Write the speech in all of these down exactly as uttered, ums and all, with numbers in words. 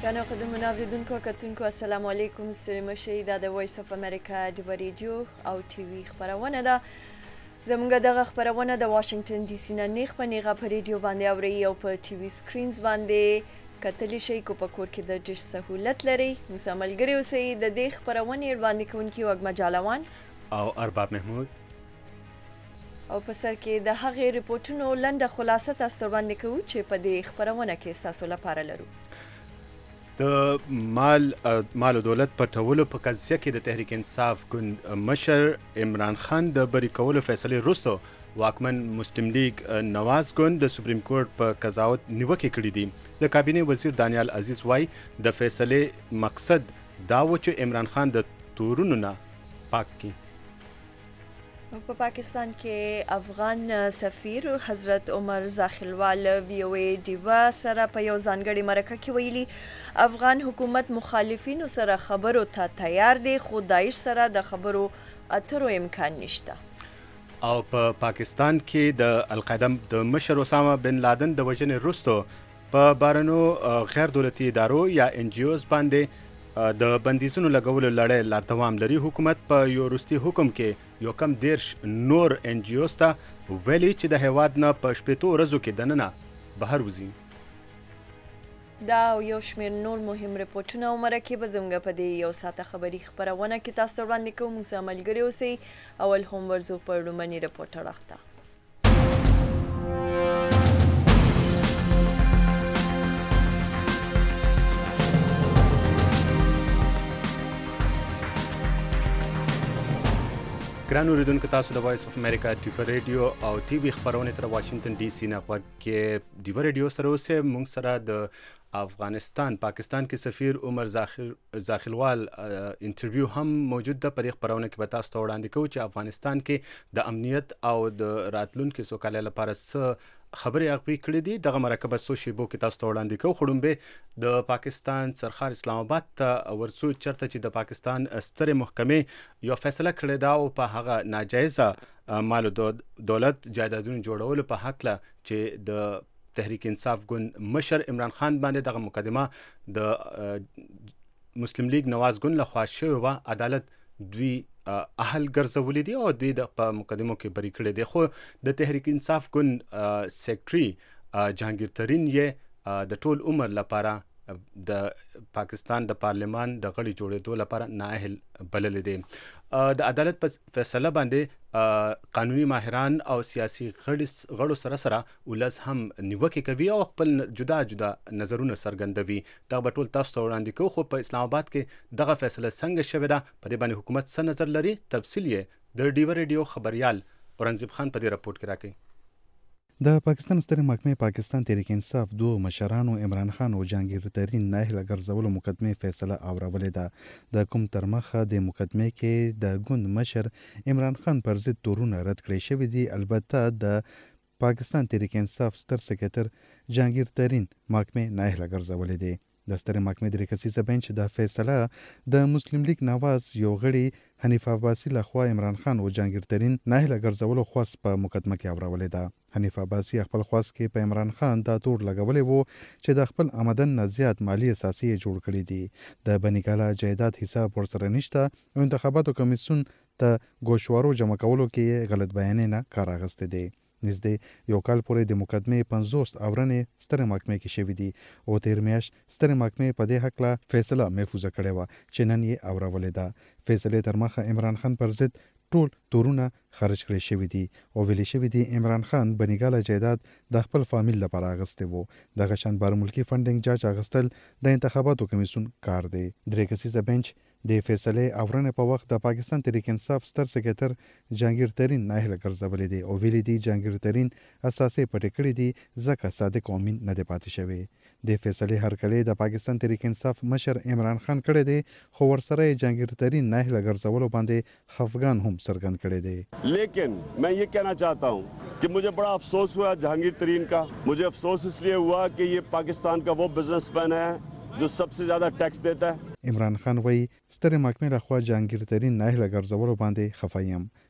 ګرانو قدرمنو اورېدونکو کتونکو السلام علیکم. ستړي مشئ. دا د وایس اف امریکا ډیوه ریډیو او ټي وي خپرونه ده. زموږ دغه خپرونه د واشنګټن ډي سي نه نیغ په نیغه په ریډیو باندې اورئ او په ټي وي سکرینز باندې کتلی شئ. که په کور کې د ډش سهولت لرئ نو سره ملګري اوسئ. د دې خپرونې وړاندې کوونکي وږمه جالوان او ارباب محمود او په سر کې د هغې ریپورټونو لنډه خلاصه تاسو ته وړاندې کوو چې په دې خپرونه کې ستاسو لپاره لرو. د مال مال او دولت پټولو په قضیه کې د تحریک انصاف ګوند مشر عمران خان د بری کولو فیصلې وروسته واکمن مسلم لیگ نواز ګوند د سپریم کورټ په قضاوت نیوکې کړې دي. د کابینې وزیر دانیال عزیز وایي د فیصلې مقصد دا و چې عمران خان د تورونو نه پاک کړي. په پاکستان کې افغان سفیر حضرت عمر زاخیلوال وی او ای ډیوا سره په یو ځانګړي مرکه کې ویلي افغان حکومت مخالفینو سره خبرو ته تیار دی خو داعش سره د خبرو اترو امکان نشته. او په پا پاکستان کې د القاعده د مشر اسامه بن لادن د وژنې وروسته په بارنو غیر دولتي ادارو یا ان جی اوز باندې د بندیزونو لګولو لړۍ لا دوام لري. حکومت په یو وروستي حکم کې یو کم دیرش نور ان جی اوز ته ویلي چې د هیواد نه په شپېتو ورځو کې دننه بهر وځي. دا او یو شمېر نور مهم ریپورټونه او مرکې به زموږ په دې یو ساعته خبري خپرونه کې تاسو ته وړاندې کوو. موږ سره ملګري اوسئ. اول هم ورځو په لومړني ریپورټ اړخ ته. ګران اوریدونکو تاسو د وایس اف امریکا ډیوه ریډیو او ټي وي خپرونې تر واشنګټن ډي سي نه غوږ کې ډیوه ریډیو سره اوسئ. موږ سره د افغانستان پاکستان کې سفیر عمر زاخیلوال انټرویو هم موجود ده. په دې خپرونه کې به تاسو ته وړاندې کوو چې افغانستان کې د امنیت او د راتلونکي سوکالۍ لپاره څه خبرې هغوی کړې دي. دغه مرکه به څو شیبو کې تاسو ته وړاندې کوو. خو لومبې د پاکستان سرخار اسلام آباد ته ورڅو چېرته چې د پاکستان سترې محکمې یو فیصله کړې ده او په هغه ناجایزه مال دولت جایدادونو جوړولو په هکله چې د تحریک انصاف ګوند مشر عمران خان باندې دغه مقدمه د مسلم لیگ نواز ګوند لخوا شوې وه. عدالت دوی اهل ګرځولي دي او دوی د په مقدمو کې بری کړی دی. خو د تحریک انصاف ګوند سیکرټري جهانګیر ترین یې د ټول عمر لپاره د پاکستان د پارلمان د غړي جوړېدو لپاره نااهل بللی دی. د عدالت په فیصله باندې قانوني ماهران او سیاسي غړو سره سره ولس هم نیوکې کوي او خپل جدا جدا نظرونه څرګندوي. دغه به ټول تاسو ته وړاندې کوو. خو په اسلام آباد کې دغه فیصله څنګه شوې ده په دې باندې حکومت څه نظر لري تفصیل یې د ډیوه ریډیو خبریال اورنګزیب خان په دې راپورټ کې راکوي. د پاکستان سترې محکمې پاکستان تحریک انصاف دوه مشرانو عمران خان او جهانګیر ترین نااهله ګرځولو مقدمې فیصله اورولې ده. د کوم تر مخه د مقدمې کې د ګوند مشر عمران خان پر ضد تورونه رد کړی شوي دي. البته د پاکستان تحریک انصاف ستر سکرټر جهانګیر ترین محکمې نااهله ګرځولې دي. د سترې محکمې درې کسیزه بنچ دا فیصله د مسلم لیگ نواز یو غړي حنیف عباسي لخوا عمران خان او جهانګیر ترین نااهله ګرځولو خواست په مقدمه کې اورولې ده. حنیف عباسي خپل خواست کې په عمران خان دا تور لګولی وو چې د خپل آمدن نه زیات مالی اساسي یې جوړ کړي دي. د بنیګاله جایداد حساب ورسره نشته او انتخاباتو کمیسیون ته ګوشوارو جمع کولو کې غلط بیانې نه کار اخیستی دی. نږدې یو کال پورې د مقدمې پنځوس اورنې سترې محکمې کې شوي دي او تېر میاشت سترې محکمې په دې هکله فیصله محفوظه کړې وه چې نن یې اورولې ده. فیصلې تر مخه عمران خان پر ضد ټول تورونه خارج کړی شوي دي او ویلي شوي دي عمران خان بنیګاله جایداد د خپل فامیل لپاره اخیستی وو. دغه شان بارملکي فنډینګ جاج اخیستل د انتخاباتو کمیسیون کار دی. درې کسیزه بنچ د فیصلې اورنې په وخت د پاکستان تحریک انصاف ستر سکرټر جهانګیر ترین نااهله ګرځولې دي او ویلي دي جهانګیر ترین اساسي پټې کړې دي ځکه صادق او امین نه دی پاتې شوی. د فیصلې هرکلی د پاکستان تحریک انصاف مشر عمران خان کړی دی خو ورسره یې جهانګیر ترین نااهله ګرځولو باندې خفګان هم څرګند کړی دی. لیکن मैं ये कहना चाहता हूँ कि मुझे बड़ा अफसोस हुआ जहांगीर तरीन का. मुझे अफसोस इसलिए हुआ कि ये पाकिस्तान का वो बिजनेसमैन है जो सबसे ज्यादा टैक्स देता है. عمران خان وایي سترې محکمې لخوا جهانګیر ترین نااهله ګرځولو باندې خفه یم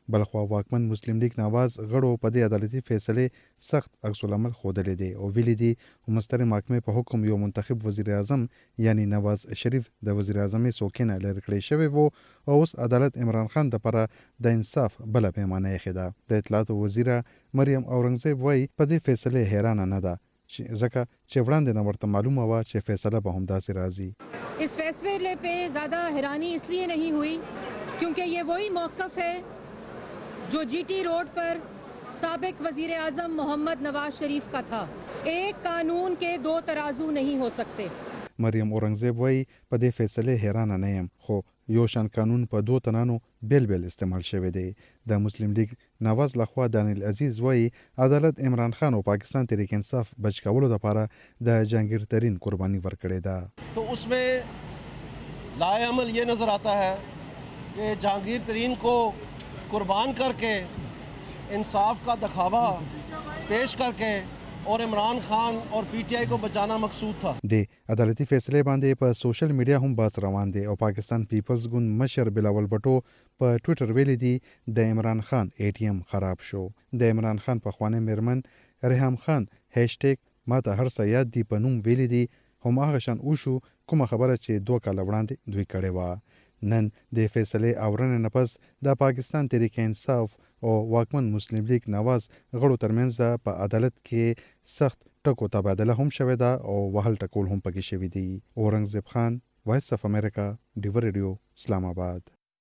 بلخوا واکمن مسلم لیگ نواز غړو په دې عدالتي فیصلې سخت عکس العمل ښودلی دی او ویلي دي مستري محکمې په حکم یو منتخب وزیر اعظم یعنی نواز شریف د وزیر اعظمۍ څوکۍ نه لرې کړی شوی و او اوس عدالت عمران خان دپاره د انصاف بله پیمانه ایښې ده. د اطلاعاتو وزیره مریم اورنګزیب وایي په دې فیصلې حیرانه نه ده ځکه چې وړاندې نه ورته معلومه وه چې فیصله به همداسې راځي. इस फैसले पे ज़्यादा हैरानी इसलिए नहीं हुई क्योंकि ये वही मौक़िफ़ है जो जीटी रोड पर साबिक वज़ीर आज़म मोहम्मद नवाज शरीफ का था. एक कानून के दो तराजू नहीं हो सकते. مریم اورنګزیب وایي په دې فیصلې حیرانه نه یم خو یو شان قانون په دوه تنانو بیل بیل استعمال شوی دی. د مسلم لیگ نواز لخوا دانیل عزیز وایي عدالت عمران خان او پاکستان تحریک انصاف بچ کولو لپاره د جهانگیر ترین قربانی ورکړې ده. تو उसमें लाए अमल ये नज़र आता है कि जहांगीर तरीन को कुर्बान करके इंसाफ का दिखावा पेश करके और इमरान खान और पी टी आई को बचाना मकसूद था. د عدالتي فیصلې باندې په سوشل میډیا هم باس روان دی او پاکستان پیپلز ګوند مشر بلاول بټو په ټوئیټر ویلي دی د عمران خان ای ټي ایم خراب شو. د عمران خان په خوانه میرمن ریحام خان هاشټیګ ماته هر څه یاد دی په نوم ویلي دی هم هغه شان وشو کومه خبره چې دوه کاله وړاندې دوی کړې وه. نن د فیصلې اورنې نه پس د پاکستان تحریک انصاف او واکمن مسلم لیگ نواز غړو ترمنځ په عدالت کې سخت ټکو تبادله هم شوې ده او وهل ټکول هم پکې شوي دي. اورنګزیب خان، وایس اف امریکا، ډیو ریډیو، اسلام آباد.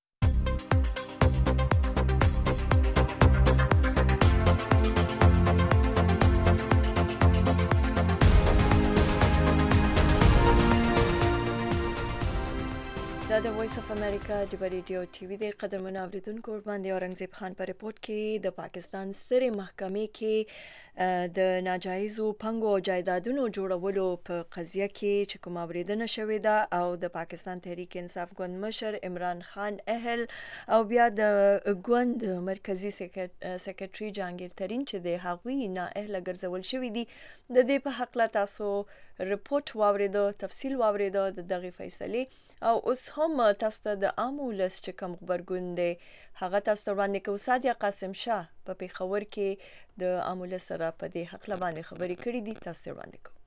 دا د وایس اف امریکا د ریډیو ټي وي د قدرمنو اوریدونکو باندې اورنګزیب خان په ریپورت کې د پاکستان سترې محکمې کې د ناجایزو پنګو او جایدادونو جوړولو په قضیه کې چې کوم اوریدنه شوې ده او د پاکستان تحریک انصاف ګوند مشر عمران خان اهل او بیا د ګوند مرکزی سیکریټري جهانگیر ترین چې د هغوی نه اهل ګرځول شوی دي د دې په حق لا تاسو ریپورت واوریدو، تفصیل واوریدو د دغه فیصلې او اوس هم تاسو ته د عام ولس چې کوم خبرګون دی هغه تاسو ته وړاندې کوو. سادیه قاسم شاه په پېښور کې د عام ولس سره په دې حق باندې خبرې کړې دي، تاسو ته وړاندې کوو.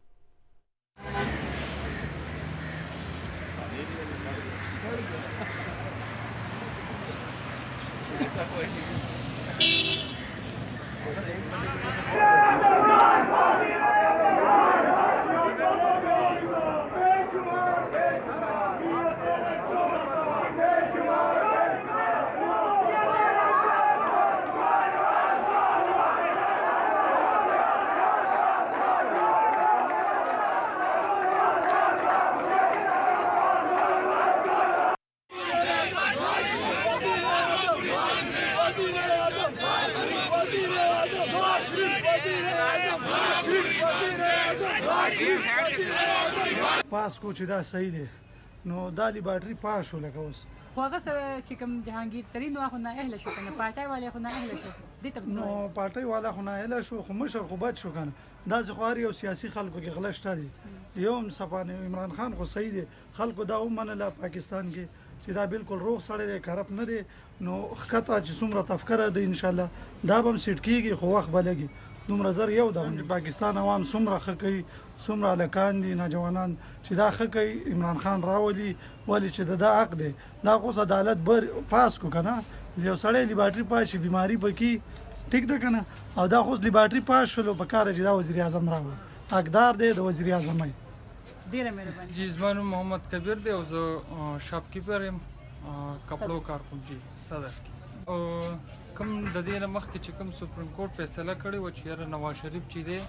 پاس کو چې دا صحیح دی نو دا لیبارټري پاس شو لکه اوس خو هغه چې کوم جهانگیر ترین واخو نه اهل شو کنه پارټای والے خو نه اهل شو دې ته نو پارټای والا خو نه اهل شو خو مشر خو بد شو کنه دا ځخواري او سیاسي خلکو کې غلط دي. یو صفانه عمران خان خو صحیح دی خلکو دا ومنله پاکستان کې چې دا بالکل روغ سړی دی کرپ نه دی نو خطا چې څومره تفکر دی ان شاء الله دا به سیټ کیږي خو وخت بلګي دومره زر یو د پاکستان عوام څومره ښه کوي څومره هلکان دي نوجوانان چې دا ښه کوي عمران خان راولي ولې چې د دا حق دی دا خو عدالت بر پاس کو کنه یو سړی لیبارټري پاس شي بیماری پکې ټیک ده کنه او دا خو لیبارټري پاس شلو په کار چې دا وزیر اعظم راوړي حقدار دی د وزیر اعظم ای ډیره مهرباني. جی زما نوم محمد کبیر دی او زه شاپکیپر یم کپړو کارکوم جی صدر او کوم د دې نه مخکې چې کوم سپریم کورټ فیصله کړې وه چې یاره نواز شریف چې دی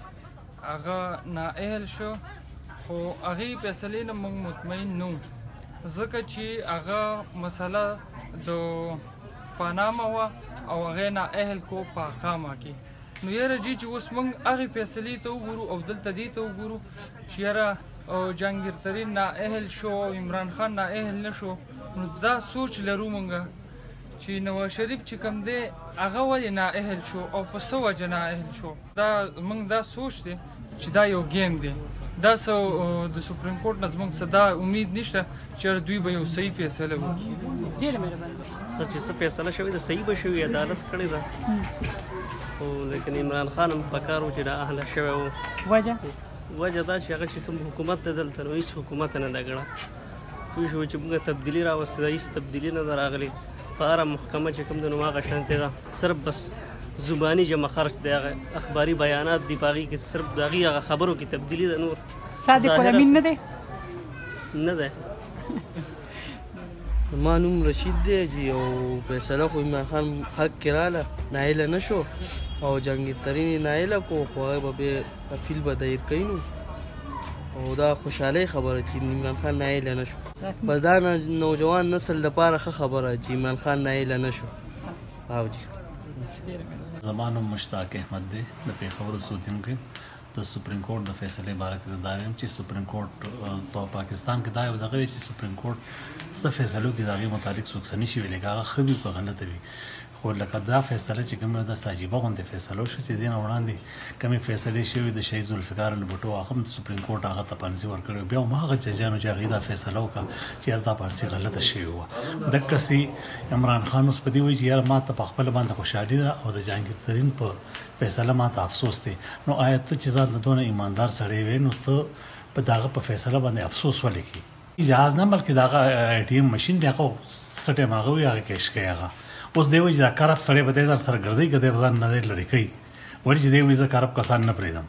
هغه نااهل شو خو هغې فیصلې نه موږ مطمئن نه وو ځکه چې هغه مسله د پانامه وه او هغې نااهل کو په اقامه کې نو یاره جی چې اوس موږ هغې فیصلې ته وګورو او دلته دې ته وګورو چې یاره جهانگیر ترین نااهل شو عمران خان نااهل نه شو نو دا سوچ لرو موږ چې نواز شریف چې کوم دی هغه ولې نااهل شو او په څه وجه نااهل شو دا موږ دا سوچ دی چې دا یو گیم دی دا څه د سپریم کورټ نه زموږ څه دا امید نشته چې دوی به یو صحیح فیصله وکړي. ډېره مهرباني. چې څه فیصله شوې ده صحیح به شوي، عدالت کړې ده، خو لیکن عمران خان هم پکار و چې دا اهله شوی و. وجه وجه دا چې هغه چې کوم حکومت دی دلته نو هېڅ حکومت نه ده ګڼه پوه شوې چې موږ تبدیلي راوستې ده، هېڅ تبدیلي نه ده راغلې. په هره محکمه چې کوم دی نو هغه شانتې ده، صرف بس زباني جمع خرچ دی، هغه اخباري بیانات دي، په هغې کې صرف د هغې هغه خبرو کې تبدیلي ده. نور صادق الامین نه دی نه دی. ما نوم رشید دی چې یو فیصله خو عمران خان حق کې راله نایله نه شو او جهانګیر ترین یې نایله کو، خو هغه به بیا اپیل به دایر کوي نو، او دا خوشحالۍ خبره چې عمران خان نایله نه شو. بس دا نوجوان نسل لپاره ښه خبره چې عمران خان نایله نه شو. او جي زما نوم مشتاق احمد دی، د پېښور اوسېدونکی. د سپریم کورټ د فیصلې باره کې زه دا وایم چې سپریم کورټ په پاکستان کې دا یو دغه چې سپریم کورټ څه فیصلو کې د هغې متعلق څوک څه نشي ویلی، که هغه ښه وي که غلطه وي. خو لکه دا فیصله چې کومه داسې عجیبه غوندې فیصلو شو چې دې نه وړاندې کومې فیصلې شوې د شهید ذوالفقار البټو هغه هم سپریم کورټ هغه ته پانسي ورکړی، بیا هم هغه ججانو چې هغې دا فیصله وکړه چې یاره دا پانسي غلطه شوې وه. دقسې عمران خان اوس په دې وایي چې یاره ما ته په خپله باندې خوشحالي ده او د جهانګیر ترین په فیصله ما ته افسوس دی. نو آیا ته چې ځان ته دونه ایماندار سړی وې نو ته په دغه په فیصله باندې افسوس ولې کوي؟ جهاز نه بلکې دغه اے ټي ایم مشین دی هغه څه ټایم هغه وي هغه کیش کوي. هغه اوس دی وایي چې دا کرپ سړی به دی در سره ګرځوي که دی به ځان نه دی لرې کوي، ولې چې دی وایي زه کرپ کسان نه پرېږدم.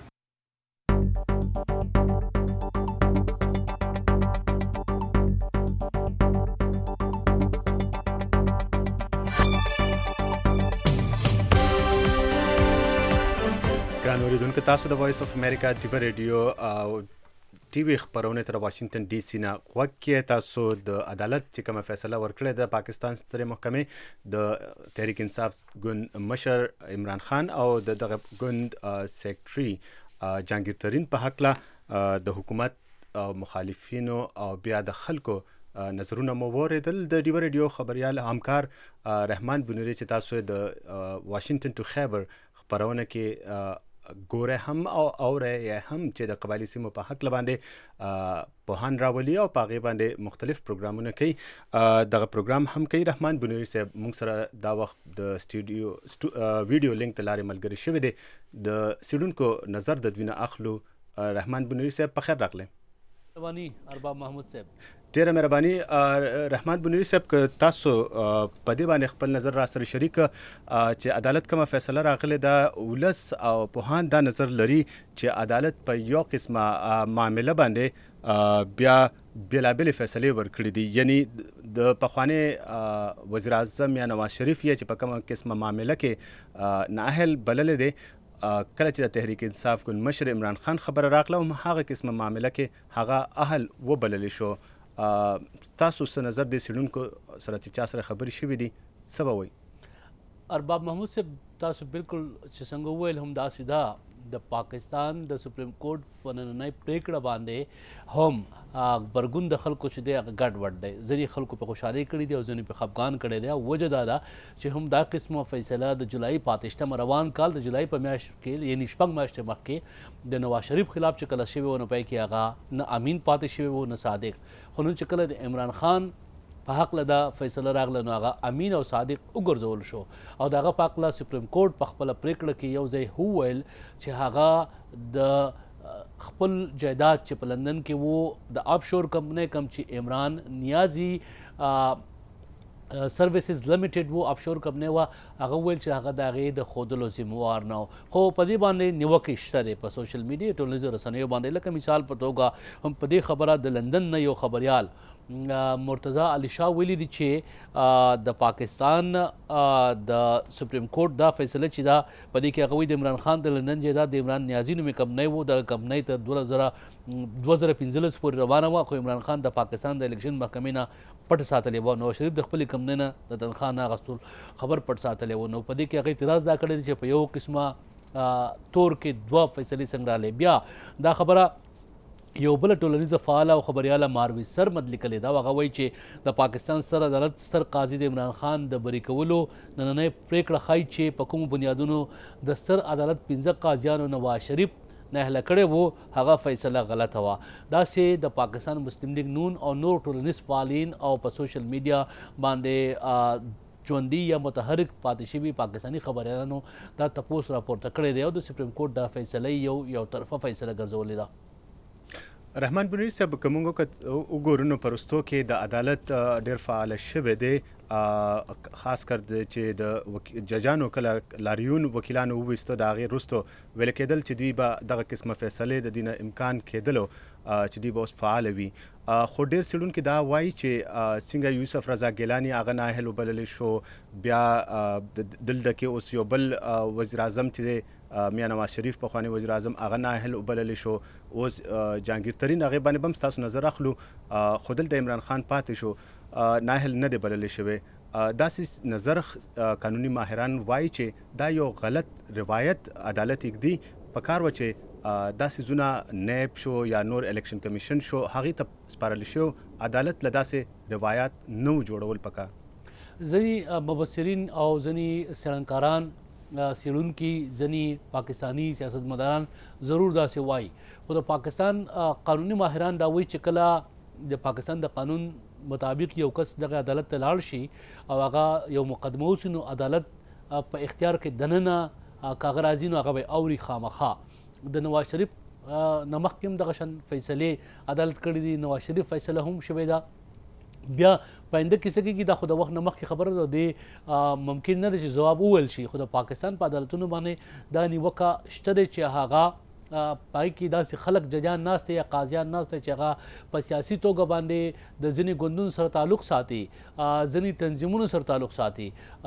ګران اورېدونکو، تاسو د وایس اف امریکا ډیبه ریډیو او ټي وي خپرونې تر واشنگټن ډي سي نه غوږ کې. تاسو د عدالت چې کومه فیصله ورکړې ده پاکستان سترې محکمې د تحریک انصاف ګوند مشر عمران خان او د دغه ګوند سیکرټري جهانګیر ترین په هکله د حکومت او مخالفینو او بیا د خلکو نظرونه مو واورېدل. د ډیبه ریډیو خبریال همکار رحمان بنوري چې تاسو د واشنگټن ټو خیبر خپرونه کې ګوره هم او اوره یا هم چې د قبایلي سیمو په حق باندې پوهان راولي او په هغې باندې مختلف پروګرامونه کوي. دغه پروګرام هم کوي. رحمان بنوري صاحب موږ سره دا وخت د سټوډیو ویډیو لینک ته لارې ملګری شوی دی، د څېړونکو نظر د دوی نه اخلو. رحمان بنوري صاحب په خیر راغلی. ارباب محمود صاحب ډېره مهرباني. رحمان بنوري صاحب که تاسو په دې باندې خپل نظر را سره شریک چې عدالت کومه فیصله راغلې ده، ولس او پوهان دا نظر لري چې عدالت په یو قسمه معامله باندې بیا بېلابېلې فیصلې ورکړي دي، یعنی د پخواني وزیر اعظم یا نواز شریف یې چې په کومه قسمه معامله کې نااهل بللی دی، کله چې د تحریک انصاف ګوند مشر عمران خان خبره راغله هم هغه قسمه معامله کې هغه اهل وبللی شو. تاسو څه نظر دی څېړونکو سره چې چا سره خبرې شوي دي څه به وایي؟ ارباب محمود صاحب تاسو بالکل چې څنګه وویل هم داسې ده، د پاکستان د سپریم کورټ په نننۍ پرېکړه باندې هم غبرګون د خلکو چې دی هغه ګډ وډ دی، ځینې خلکو په خوشحالۍ کړي دي او ځینې په خفګان کړی دی. وجه دا ده چې هم دا قسمه فیصله د جولای په اتشتمه روان کال د جولای په میاشت کې یعنې شپږ میاشتې مخکې د نواز شریف خلاف چې کله شوې وه نو پای کې هغه نه امین پاتې شوی و نه صادق، خو نن چې کله د عمران خان په حقله دا فیصله راغله نو هغه امین او صادق وګرځول شو او د هغه په حقله سپریم کورټ په خپله پرېکړه کې یو ځای وویل چې هغه د خپل جایداد چې په لندن کې وو د آف شور کمپنۍ کم چې عمران نیازي سروسز لیمیټډ وو آف شور کمپنۍ وه، هغه ویل چې هغه د هغې د ښودلو ذموار نه و. خو په دې باندې نیوکې شته دی په سوشل میډیا ټولنیزو رسنیو باندې. لکه مثال په توګه هم په دې خبره د لندن نه یو خبریال مرتضی علي شاه ویلي دي چې د پاکستان د سپریم کورټ دا فیصله چې دا په دې کې هغه وایي د عمران خان د لندن جایداد د عمران نیازي نومې کمپنۍ وو، دغه کمپنۍ تر دوه زره دوه زره پنځلس پورې روانه وه، خو عمران خان د پاکستان د الیکشن محکمې نه پټ ساتلې وه. نواز شریف د خپلې کمپنۍ نه د تنخوا نه اخیستل خبر پټ ساتلی و. نو په دې کې هغه اعتراض دا کړی دی چې په یو قسمه تور کې دوه فیصلې څنګه راغلې. بیا دا خبره یو بله ټولنیزه فعاله او خبریاله ماروي سرمد لیکلې ده، هغه وایي چې د پاکستان ستر عدالت ستر قاضي د عمران خان د بری کولو نننۍ پرېکړه ښایي چې په کومو بنیادونو د ستر عدالت پنځه قاضیانو نواز شریف ناهله کړی وو هغه فیصله غلطه وه. داسې د پاکستان مسلم لیگ نون او نور ټولنیز فعالین او په سوشل میډیا باندې ژوندي یا متحرک پاتې شوي پاکستاني خبریالانو دا تپوس راپورته کړی دی او د سپریم کورټ دا فیصله یو یو طرفه فیصله ګرځولې ده. رحمان بنوري صاحب که موږ وګورو نو په وروستو کې د عدالت ډېر فعاله شوی دی، خاص کر چې د ججانو کله لاریون وکیلانو وویسته د هغې وروستو ویل کېدل چې دوی به دغه قسمه فیصلې د دې نه امکان کېدلو چې دوی به اوس فعاله وي. خو ډېر څېړونکي دا وایي چې څنګه یوسف رضا ګیلاني هغه نااهل وبللی شو، بیا دلته کې اوس یو بل وزیر اعظم چې دی میاں نواز شریف پخوانی وزیر اعظم هغه نااهل وبللی شو، اوس جهانګیر ترین هغې باندې به هم ستاسو نظر اخلو، خو دلته عمران خان پاتې شو نااهل نه دی بللی شوی. داسې نظر قانوني ماهران وایي چې دا یو غلط روایت عدالت اږدي، پکار و چې داسې زونه نیب شو یا نور الیکشن کمیشن شو هغې ته سپارل شو، عدالت له داسې روایات نه و جوړول پکار. ځینې مبصرین او ځینې څېړنکاران څېړونکي ځینې پاکستاني سیاستمداران ضرور داسې وایي، خو د پاکستان قانوني ماهران دا وایي چې کله د پاکستان د قانون مطابق یو کس دغه عدالت ته لاړ شي او هغه یو مقدمه وسي نو عدالت په اختیار کې دننه که هغه راځي نو هغه به اوري خامخا. د نواز شریف نه مخکې هم دغه شان فیصلې عدالت کړي دي، نواز شریف فیصله هم شوې ده، بیا په آینده کې څه کېږي دا خو د وخت نه مخکې خبره ده، دې ممکن نه ده چې ځواب وویل شي، خو د پاکستان په عدالتونو باندې دا نیوکه شته دی چې هغه پای کې داسې خلک ججان ناست دی یا قاضیان ناست دی چې هغه په سیاسي توګه باندې د ځینې ګوندونو سره تعلق ساتي، ځینې تنظیمونو سره تعلق ساتي،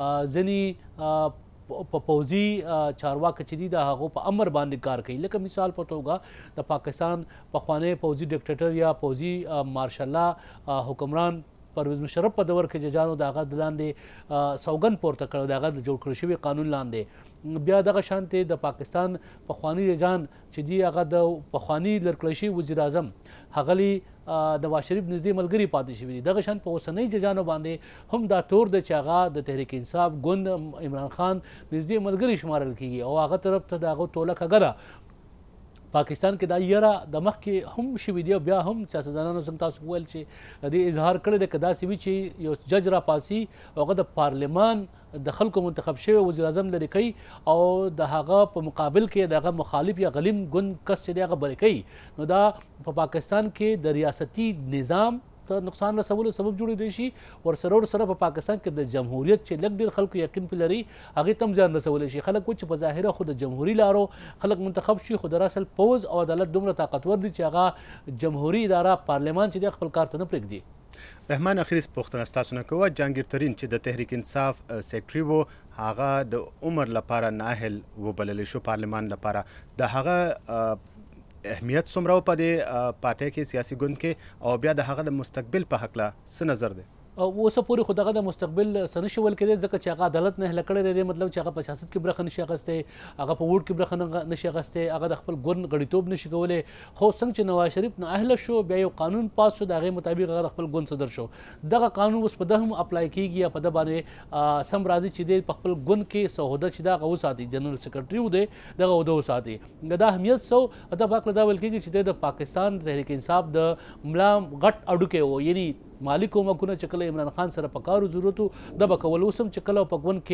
ځینې په پوځي چارواکه چې دي د هغو په امر باندې کار کوي. لکه مثال په توګه د پاکستان پخوانی پوځي ډکټیټر یا پوځي مارشالله حکمران پرویز مشرف په دور کې ججانو د هغه د لاندې سوګند پورته کړی، د هغه د جوړ کړی شوي قانون لاندې. بیا دغه شانتې د پاکستان پخوانی ججان چې دي هغه د پخواني لرکړی شوي وزیر اعظم ښاغلي نواز شریف نږدې ملګري پاتې شوي دي. دغه شان په اوسنۍ ججانو باندې هم دا تور دی چې هغه د تحریک انصاف ګوند عمران خان نږدې ملګري شمارل کېږي او هغه طرف ته د هغه توله کږه ده. پاکستان کې دا یره د مخکې هم شوي دي او بیا هم سیاستدانانو څنګه تاسو وویل چې دې اظهار کړی دی که داسې وي چې یو جج راپاسي او هغه د پارلمان د خلکو منتخب شوی وزیر اعظم لرې کوي او د هغه په مقابل کې د هغه مخالف یا غلیم ګوند کس چې دی هغه بری کوي، نو دا په پاکستان کې د ریاستي نظام ته نقصان رسولو سبب جوړېدی شي. ورسره ورسره په پاکستان کې د جمهوریت چې لږ ډېر خلکو یقین پرې لري هغې ته هم زیان رسولی شي. خلک وایي چې په ظاهره خو د جمهوري لارو خلک منتخب شي، خو در اصل پوځ او عدالت دومره طاقتور دي چې هغه جمهوري اداره پارلمان چې دی خپل کار ته نه پرېږدي. رحمان اخري پوښتنه ستاسو نه کوه، جهانګیر ترین چې د تحریک انصاف سیکرټري و هغه د عمر لپاره نااهل وبللی شو پارلمان لپاره، د هغه اهمیت څومره په دې پارټۍ کې سیاسي ګوند کې او بیا د هغه د مستقبل په هکله څه نظر دی؟ اوسه پورې خو دغه د مستقبل څه نشي ویل کېدی ځکه چې هغه عدالت نه هله کړی دی، مطلب چې هغه په سیاست کې برخه نشي اخیستی، هغه په ووټ کې برخه نشي اخیستی، هغه د خپل ګوند غړیتوب نشي کولی. خو څنګه چې نواز شریف نااهله شو بیا یو قانون پاس شو، د هغې مطابق هغه د خپل ګوند صدر شو. دغه قانون اوس په ده هم اپلای کېږي یا په ده باندې سم راځي چې دی په خپل ګوند کې څه عهده چې ده هغه وساتي، جنرال سیکرټري و دی دغه عهده وساتي. دا اهمیت څه دا پاک له دا ویل کېږي چې دی د پاکستان تحریک انصاف د ملا غټ اډوکی و، یعنی مالی کومکونه چې کله عمران خان سره په کارو ضرورت و ده به کول، اوس هم چې کله په ګوند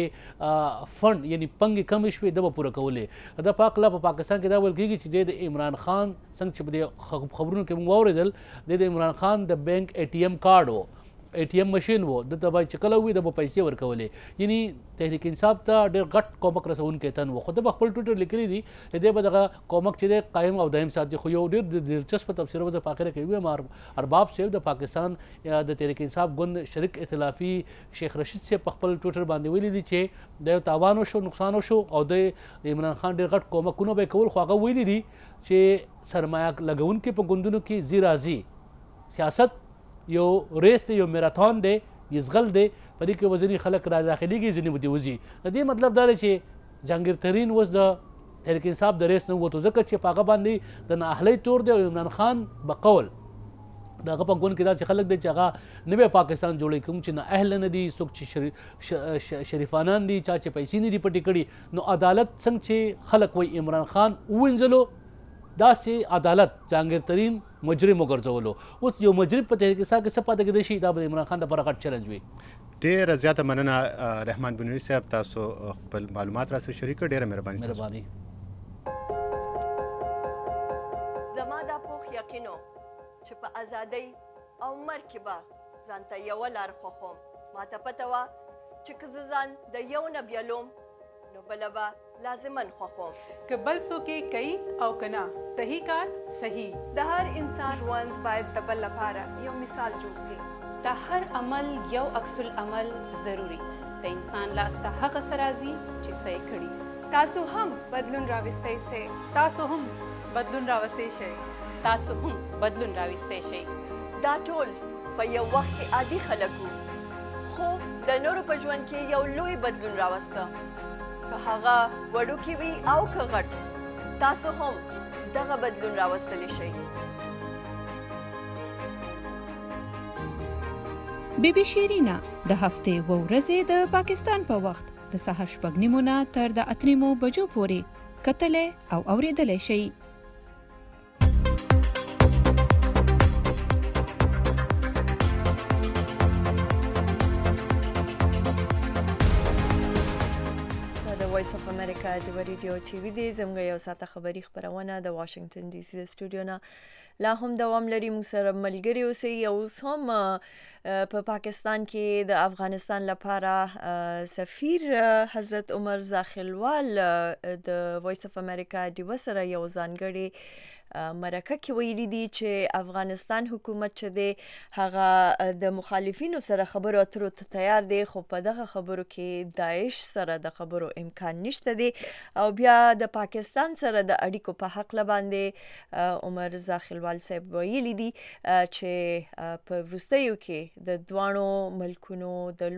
کې فنډ یعنی پنګې کمې شوې ده به پوره کولې. دا پاک لا په پاکستان کې دا ویل کېږي چې دی د عمران خان څنګه چې په دې خبرونو کې موږ واورېدل دی د عمران خان د بینک اے ټي ایم کارډ و، اے ټي ایم مشین و، دته به چې کله وي د به پیسې ورکولې. یعنی تحریک انصاف ته ډېر غټ کومک رسونکی تن و، خو ده به خپل ټویټر لیکلی دي چې دی به دغه کومک چې دی قایم او دایم ساتي. خو یو ډېر دلچسپه تبصره به زه په اخره کې ویم، ارباب صاحب د پاکستان د تحریک انصاف ګوند شریک ائتلافي شیخ رشید صاحب په خپل ټویټر باندې ویلي دي چې د یو تاوان وشو، نقصان وشو او د عمران خان ډېر غټ کومکونه به یې کول، خو هغه ویلي دي چې سرمایه لګونکي په ګوندونو کې ځي راځي، سیاست یو ریس دی، یو میراتون دی، یزغل دی، په دې کې وزني خلک را داخلېږي ځینې به دې وځي. د دې مطلب دا دی چې جهانګیر ترین اوس د تحریک انصاف د ریس نه ووتو ځکه چې په هغه باندې د نااهلۍ تور دی او عمران خان بقول د هغه په ګوند کې داسې خلک دی چې هغه نوی پاکستان جوړوي، کوم چې نه اهله نه دي، څوک چې شریفانان دي، چا چې پیسې نه دي پټې کړي. نو عدالت څنګه چې خلک وایي عمران خان ووینځلو داسې عدالت جهانګیر ترین مجرم وګرځولو. اوس یو مجرم په تحقیقات کې څه پاتې کېدای شي، دا به د عمران خان لپاره غټ چیلنج وي. ډېره زیاته مننه رحمان بنوري صاحب، تاسو خپل معلومات را سره شریک کړ، ډېره مهرباني مهرباني. زما دا پوخ یقین و چې په ازادۍ او مرګ کې به ځان ته یوه لار خوښوم. ما ته پته وه چې که زه ځان د یو نه بیلوم نو بله به لازمن خوښوم. که بل څوک یې کوي او که نه، صحیح کار صحیح. د هر انسان ژوند باید د بل لپاره یو مثال جوړ شي. د هر عمل یو عکس العمل ضروري. د انسان لاس ته هغه څه راځي چې څه یې کړي. تاسو هم بدلون راوستی سئ. تاسو هم بدلون راوستی شئ. تاسو هم بدلون راوستی شئ. دا ټول په یو وخت کې عادي خلک وو، خو د نورو په ژوند کې یو لوی بدلون راوسته. که هغه وړوکی وي او که غټ، تاسو هم دغه بدلون راوستلی شئ. بی بی شیرینا د هفتې و ورځې د پاکستان په وخت د سهار شپږ نیمو نه تر د اتو نیمو بجو پورې کتلی او اورېدلی شئ. وایس اف امریکا د ریډیو ټي وي دی. زموږ یو ساعته خبري خپرونه د واشنگټن ډي سي د سټوډیو نه لا هم دوام لري. موږ سره ملګري اوسئ. اوس هم په پاکستان کې د افغانستان لپاره سفیر حضرت عمر زاخیلوال د وایس اف امریکا ډیوه سره یو ځانګړي مرکه کې ویلي دي چې افغانستان حکومت چې دی هغه د مخالفینو سره خبرو اترو ته تیار دی، خو په دغه خبرو کې داعش سره د خبرو امکان نشته دی. او بیا د پاکستان سره د اړیکو په حق باندې عمر زاخیلوال صاحب ویلي دي چې په وروستیو کې د دواړو ملکونو د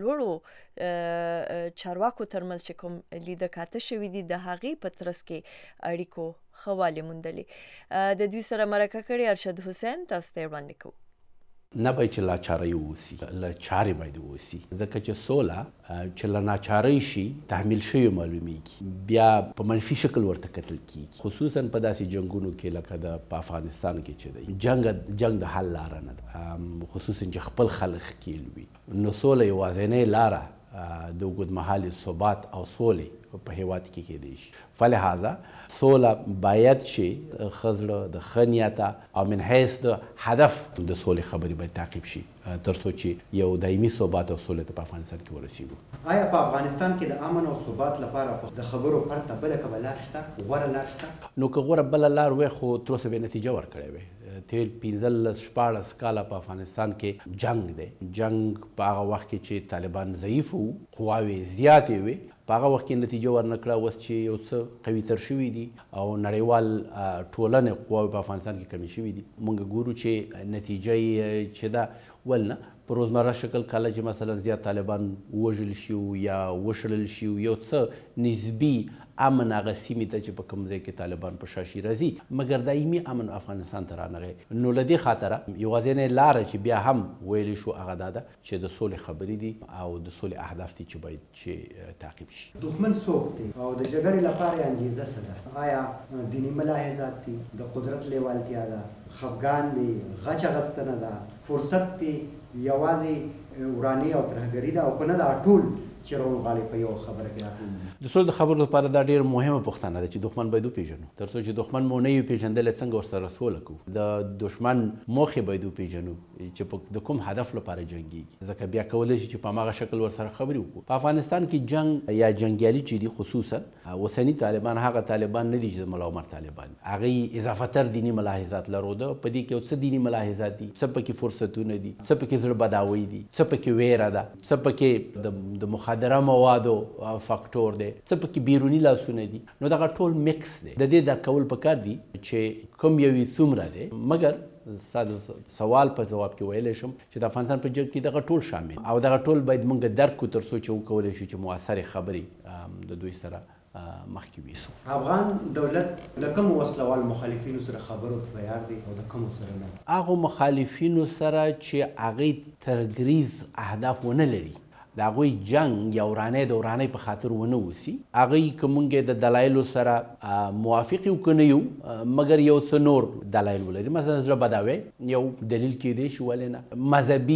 لوړو چارواکو ترمنځ چې کوم لیده کاته شوي دي د هغې په ترڅ کې اړیکو ښه والی موندلې. د دوی سره مرکه کړې ارشد حسین، تاسو ته یې وړاندې کوو. نه باید چې لاچارۍ واوسي، له چارې باید واوسي، ځکه چې سوله چې له ناچارۍ شي تحمیل شوی معلومیږي، بیا په منفي شکل ورته کتل کیږي، خصوصا په داسې جنګونو کې لکه د په افغانستان کې چې دی جنګ جنګ د حل لاره نه ده، خصوصا چې خپل خلک ښکیل وي. نو سوله یوازینۍ لاره د اوږدمهالي ثبات او سولې په هیواد کې کېدی شي. فلهذا سوله باید چې ښه زړه د ښه نیته او من حیث د هدف د سولې خبرې باید تعقیب شي تر څو چې یو دایمي ثبات او سولې ته په افغانستان کې ورسېږو. آیا په افغانستان کې د امن او ثبات لپاره د خبرو پرته بله کومه لار شته، غوره لار شته؟ نو که غوره بله لار وی خو تر اوسه به نتیجه ورکړې وی. تیر پنځلس شپاړس کاله په افغانستان کې جنګ دی. جنګ په هغه وخت کې چې طالبان ضعیف وو، قواوې زیاتې وې، په هغه وخت کې نتیجه ورنکړه. اوس چې یو څه قوي تر شوي دي او نړیوال ټولنې قواوې په افغانستان کې کمې شوي دي، موږ ګورو چې نتیجه یې چې ده ولنه په روزمره شکل کله چې مثلا زیات طالبان ووژل شي یا وشړل شي، یو څه نسبي امن هغه سیمې ته چې په کوم ځای کې طالبان په شا شي راځي، مګر دایمي امن افغانستان ته رانغی. نو له دې خاطره یوازینۍ لاره چې بیا هم ویلی شو هغه دا ده چې د سولې خبرې دي او د سولې اهداف دي چې باید چې تعقیب شي. دښمن څوک دی او د جګړې لپاره یې انګیزه څه ده؟ آیا دیني ملاحظات دي، د قدرت لیوالتیا ده، خفګان دی، غچ اخیستنه ده، فرصت دی، یوازې وراني او ترهګري ده، او که نه دا ټول چې راونغاړي په یو خبره کې راټول دي؟ د سولې د خبرو لپاره دا ډېر مهمه پوښتنه ده چې دښمن باید وپېژنو. تر څو چې دښمن مو نه وي پېژندلی څنګه ورسره سوله کوو؟ د دښمن موخې باید وپېژنو چې د کوم هدف لپاره جنګېږي، ځکه بیا کولی شي چې په هماغه شکل ورسره خبرې وکړو. په افغانستان کې جنګ یا جنګیالي چې دي، خصوصا اوسني طالبان هغه طالبان نه دي چې د ملا عمر طالبان، هغوی اضافتر دیني ملاحظات لروده. په دې کې یو څه دیني ملاحظات دي، څه پکې فرصتونه دي، څه پکې زړه بداوی دي، څه پکې ویره ده، څه پکې د مخدره موادو فاکټور دی، څه پکې بیروني لاسونه دي. نو دغه ټول میکس دی. د دې درک کول پکار دي چې کوم یو یې څومره دی. مګر ستا د سوال په ځواب کې ویلی شم چې د افغانستان په جنګ کې دغه ټول شامل او دغه ټول باید موږ درک کړو تر څو چې وکولی شو چې مؤثرې خبرې د دوی سره مخکې ویسو. افغان دولت د کومو وسلوال مخالفینو سره خبرو ته تیار دی او د کومو سره نه؟ هغو مخالفینو سره چې هغوی ترګریز اهداف ونه لري د هغوی جنګ یا ورانۍ د ورانۍ په خاطر ونه وسي. هغوی که موږ د دلایلو سره موافق یو که نه یو مګر یو څه نور دلایل ولري. مثلا زړه بداوی یو دلیل کیدی شي ولې نه، مذهبي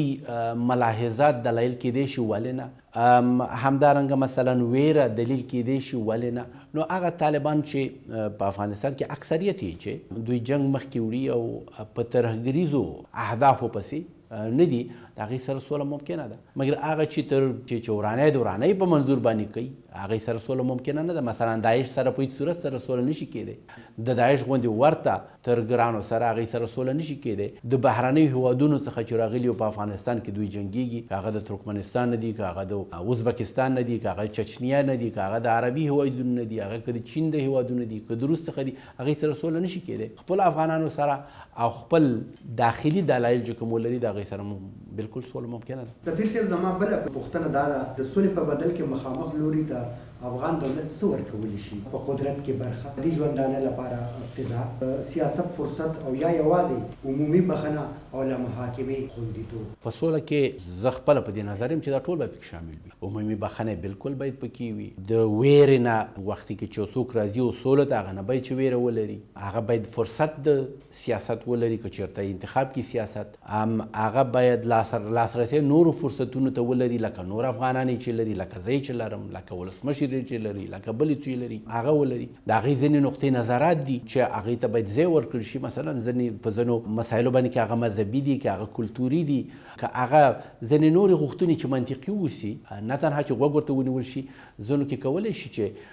ملاحظات دلایل کیدی شي ولې نه، همدارنګه مثلا ویره دلیل کیدی شي ولې نه. نو هغه طالبان چې په افغانستان کې اکثریت یې چې دوی جنګ مخکې وړي او په ترهګریزو اهدافو پسې نه دي، د هغې سره سوله ممکنه ده. مګر هغه چې تر چې ورانۍ د ورانۍ په منظور باندې کوي هغې سره سوله ممکنه نه ده. مثلا داعش سره په هېڅ صورت سره سوله نشي کیدی، د داعش غوندې ورته ترګرانو سره هغې سره سوله نشي کیدی. د بهرنیو هیوادونو څخه چې راغلي په افغانستان کې دوی جنګیږي، که هغه د ترکمنستان نه دي، که هغه د ازبکستان نه دي، که هغه چچنیا نه دي، که هغه د عربي هیوادونو نه دي، هغه که د چین د هیوادونو دي، که د روس څخه دي، هغې سره سوله نشي کیدی. خپل افغانانو سره او خپل داخلي دلایل چې کوم ولري د هغې سره بالکل سوله ممکنه ده. سفیر صاحب زما بله پوښتنه دا ده، د سولې په بدل کې مخامخ لوري ته افغان دولت څه ورکولی شي په قدرت کې برخه، د دې ژوندانه لپاره فضا، سیاست فرصت او یا یوازې عمومي بخښنه او له محاکمې خوندیتوب؟ په سوله کې زه خپله په دې نظر یم چې دا ټول باید پکې شامل وي. عمومي بخښنه بالکل باید پکې وي. د ویرې نه وختي کې چې څوک راځي او سوله ته هغه نه باید چې ویره ولري، هغه باید فرصت د سیاست ولري. که چېرته انتخاب کې سیاست هغه باید لاسرسی نورو فرصتونو ته ولري، لکه نور افغانان چې لري، لکه زه چې لرم، لکه ولسمشر چې لري، لکه بلې چې لري، هغه ولري. د هغې ځینې نقطې نظرات دي چې هغې ته باید ځای ورکړل شي. مثلا ځینې په ځینو مسایلو باندې که هغه مذهبي دي، که هغه کلتوري دي، که هغه ځینې نورې غوښتنې چې منطقي اوسي، نه تنها چې غوږ ورته ونیول شي، ځینو کې کولی شي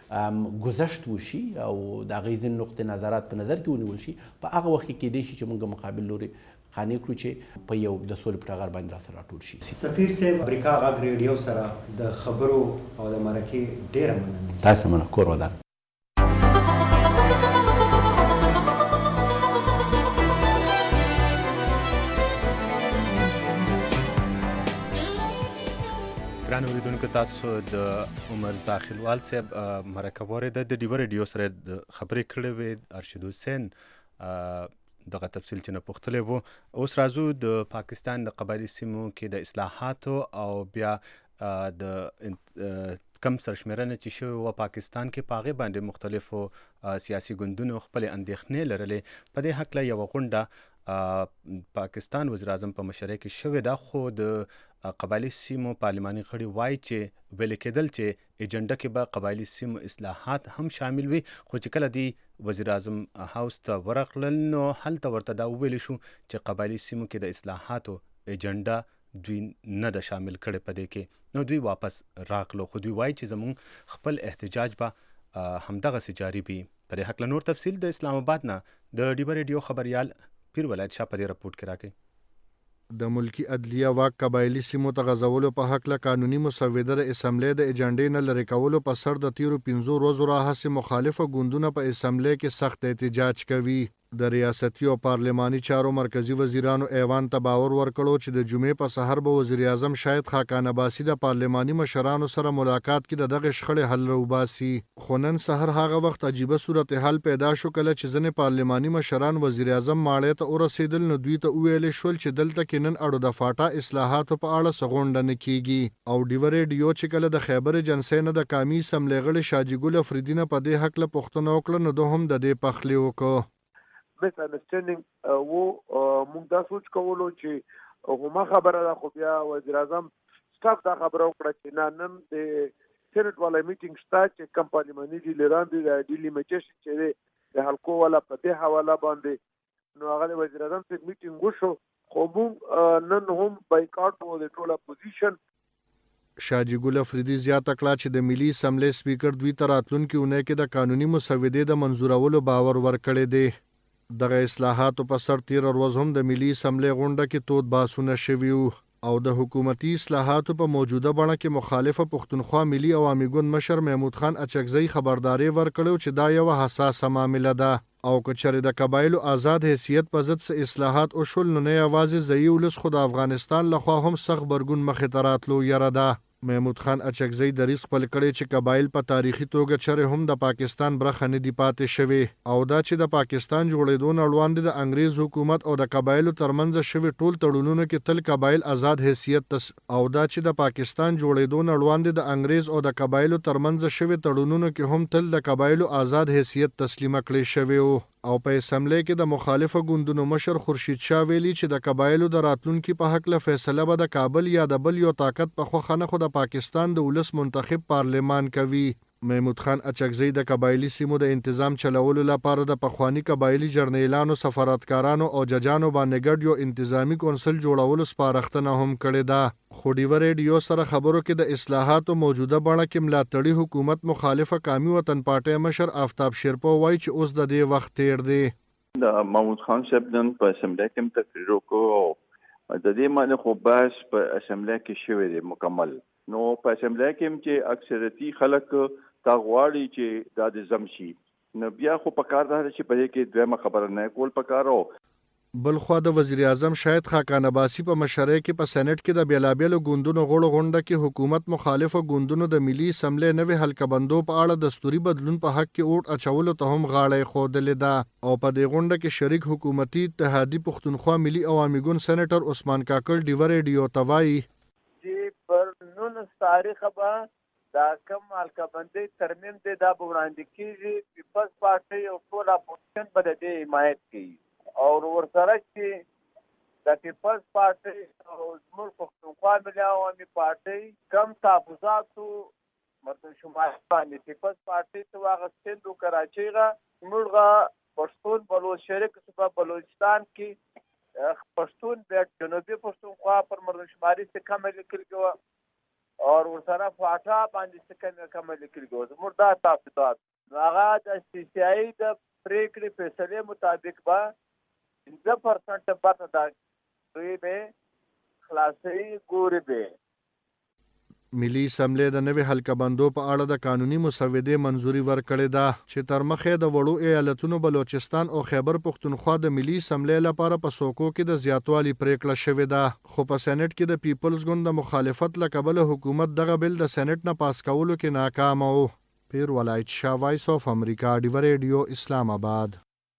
چې ګذشت وشي او د هغې ځینې نقطې نظرات په نظر کې ونیول شي. په هغه وخت کې کیدی شي چې موږ مقابل لوري قانع کړو چې په یو د سولې په ټغر باندې راسره راټول شي. سفیر صاحب، امریکا غږ ریډیو سره د خبرو او د مرکې ډېره مننه. تاسو مننه، کور ودان. ګران اوریدونکو، تاسو د عمر زاخیلوال صاحب مرکه واورېده. د ډیوه ریډیو سره خبرې کړې وې ارشد حسین دغه تفصیل چې نه پوښتلی وو. اوس راځو د پاکستان د قبایلي سیمو کې د اصلاحاتو او بیا د کم سرشمېرنه چې شوې وه پاکستان کې، په هغې باندې مختلفو سیاسي ګوندونو خپلې اندېښنې لرلې. په دې هکله یوه غونډه پاکستان وزیر اعظم په مشرۍ کې شوې ده، خو د قبایلي سیمو پارلماني غړي وایي چې ویلې کېدل چې ایجنډه کې به قبایلي سیمو اصلاحات هم شامل وي. خو چې کله دی وزیر اعظم هاوس ته ورغلل نو هلته ورته دا وویل شو چې قبایلي سیمو کې د اصلاحاتو ایجنډه دوی نه ده شامل کړې په دې کې. نو دوی واپس راغلو، خو دوی وایي چې زموږ خپل احتجاج به همدغسې جاري وي. په دې هکله نور تفصیل د اسلام آباد نه د ډیوه ریډیو خبریال پیر ولایت شاه په دې رپورټ کې راکوي. د ملکی عدلیه واک قبایلی سیمو ته غځولو په هکله قانوني مسوده د اسمبلی د ایجنډې نه لرې کولو په سر د تیرو پنځو ورځو راهیسې مخالفه ګوندونه په اسمبلی کې سخت احتجاج کوي. د ریاستي او پارلماني چارو مرکزی وزیرانو ایوان ته باور ورکړو چې د جمعې په سحر به وزیر اعظم شاهد خاقان عباسي د پارلماني مشرانو سره ملاقات کې د دغه شخړې حل راوباسي. خو نن سحر هغه وخت عجیبه صورتحال پیدا شو کله چې ځینې پارلماني مشران وزیر اعظم ماړۍ ته ورسېدل، نو دوی ته وویل شول چې دلته کې نن اړو د فاټا اصلاحاتو په اړه څه غونډه نه کیږي. او ډیوه ریډیو چې کله د خیبر ایجنسۍ نه د قامي اسمبلۍ غړي شاجي ګل افریدي نه په دې هکله پوښتنه وکړه، نو ده هم د دې پخلی وکړ. مس انډرسټینډینګ وو موږ دا سوچ کولو چې همه خبره ده، خو بیا وزیر اعظم سټاف دا خبره وکړه چې نه نن د سینټ والا میټینګ شته چې کم پارلماني ډیلران دي د ډیلیمیټیشن چې دی د حلقو والا په دې حواله باندې نو هغه وزیر اعظم سره میټینګ وشو، خو موږ نن هم بایکاټ وو د ټول اپوزیشن. شاجي ګل افریدي زیاته کړه چې د ملي اسمبلی سپیکر دوی ته راتلونکي اونۍ کې د قانوني مسودې د منظورولو باور ورکړی دی. دغه اصلاحاتو په سر تیره ورځ هم د ملي اسمبلی غونډه کې تود باسونه شوي وو او د حکومتي اصلاحاتو په موجوده بڼه کې مخالفه پښتونخوا ملي عوامي ګوند مشر محمود خان اچکزی خبرداری ورکړو چې دا یوه حساسه معامله ده او که چېرې د قبایلو آزاد حیثیت په ضد څه اصلاحات وشول نو نه یوازې ځایي ولس خو د افغانستان لخوا هم سخت غبرګون مخې ته راتلو یره ده. محمود خان اچکزی دریغ خپل کړی چې قبایل په تاریخي توګه چرې هم د پاکستان برخه نه دی پاتې شوی او دا چې د پاکستان جوړېدو نه وړاندې د انګریز حکومت او د قبایلو ترمنځ شوي ټول تړونونو کې تل قبایل آزاد حیثیت تس او دا چې د پاکستان جوړېدو نه وړاندې د انګریز او د قبایلو ترمنځ شوي تړونونو کې هم تل د قبایلو آزاد حیثیت تسلیمه کړی شوی و او په اسمبلی کې د مخالفه ګوندونو مشر خورشید شاه ویلي چې د قبایلو د راتلونکي په هکله فیصله به د کابل یا د بل یو طاقت په خوښه نه خو د پاکستان د ولس منتخب پارلمان کوي. محمود خان اچکزی د قبایلی سیمو د انتظام چلولو لپاره د پخوانی قبایلی جرنیلانو سفارتکارانو او ججانو باندې ګډ یو انتظامی کونسل جوړولو سپارښتنه هم کړې ده خو ډیوه ریډیو سره خبرو کې د اصلاحاتو موجوده بڼه کې ملاتړي حکومت مخالفه قومي وطن پارټي مشر آفتاب شیرپو وایي چې اوس د دې وخت تیر دی. د محمود خان صاحب نن په اسمبلی کې تقریر وکړ د دې معنی خو بحث په اسمبلی کې شوی دی مکمل نو په اسمبلی کې چې اکثریتي خلک تا غواړي چې دا د زمشي نو بیا خو په کار ده چې په دې کې دویمه خبره نه کول پکارو. بل خو د وزیر اعظم شاهد خاقان عباسی په مشرۍ کې په سېنات کې د بیلابېلو ګوندونو غړو غونډه کې حکومت مخالفه ګوندونو د ملي اسمبلی نوې حلقه بندو په اړه دستوري بدلون په حق کې اوټ اچولو ته هم غاړه ښودلې ده او په دې غونډه کې شریک حکومتي اتحادي پښتونخوا ملي عوامي ګوند سېنیټر عثمان کاکړ ډیوه ریډیو ته وایي چې پر نولس تاریخ به دا کم حلقه بندۍ ترمیم دی دا به وړاندې کېږي پیپلز پارټۍ او ټول اپوزیشن به د دې حمایت کوي او ورسره چې د پیپلز پارټۍ او زموږ پښتونخوا ملي عوامي پارټۍ کم تحفظاتو مردم شمال باندې پیپلز پارټۍ ته واخیستل و کراچۍ غه زموږ پښتون بلوچ شریک صوبه بلوچستان کې پښتون بیا جنوبي پښتونخوا پر مردم شمالي څخه کم لیکل کېږي اور ورسره فاټا باندې څه کم لیکل کېږي زموږ دا تحفظات هغه د سی سی آی د پریکړې فیصلې مطابق به پنځه پرسنټ پته دا دوی به خلاصي ګوري به. ملي اسمبلی د نوې حلقه بندو په اړه د قانوني مسودې منظوري ورکړې ده چې تر مخې د وړو ایالتونو بلوچستان او خیبر پښتونخوا د ملي اسمبلی لپاره په سوکو کې د زیاتوالي پریکړه شوې ده خو په سېنات کې د پیپلز ګوند د مخالفت له کبله حکومت دغه بل د سېنات نه پاس کولو کې ناکام و. پیر ولایت شاه وایس اف امریکا ډیوه ریډیو اسلام آباد.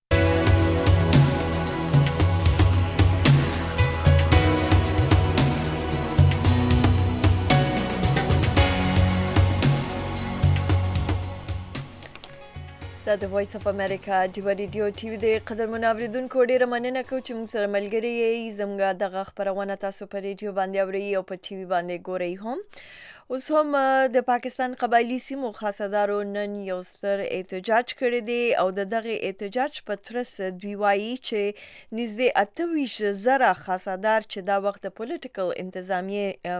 دا د وایس اف امریکا ډیوه ریډیو ټي وي د قدرمنو اوریدونکو ډیره مننه کوم چې موږ سره ملګري یې زموږ دغه خپرونه تاسو په ریډیو باندې اورئ او په ټي وي باندې ګورئ هم. اوس هم د پاکستان قبایلی سیمو خاصدارو نن یو ستر احتجاج کړی دی او د دغه احتجاج په ترڅ دوی وایي چې نږدې اته ویشت زره خاصدار چې دا وخت د پولیټیکل انتظامیې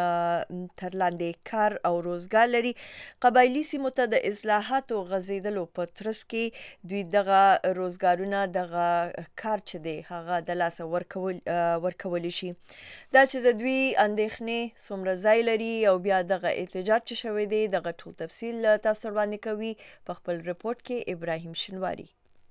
تر لاندې کار او روزګار لري قبایلی سیمو ته د اصلاحاتو غځېدلو په ترڅ کې دوی دغه روزګارونه دغه کار چې دی هغه د لاسه ورکول ورکولی شي. دا چې د دوی اندېښنې څومره ځای لري او بیا دغه احتجاج چې شوی دی دغه ټول تفصیل تاسو وړاندې کوي په خپل رپورت کې ابراهیم شنواری.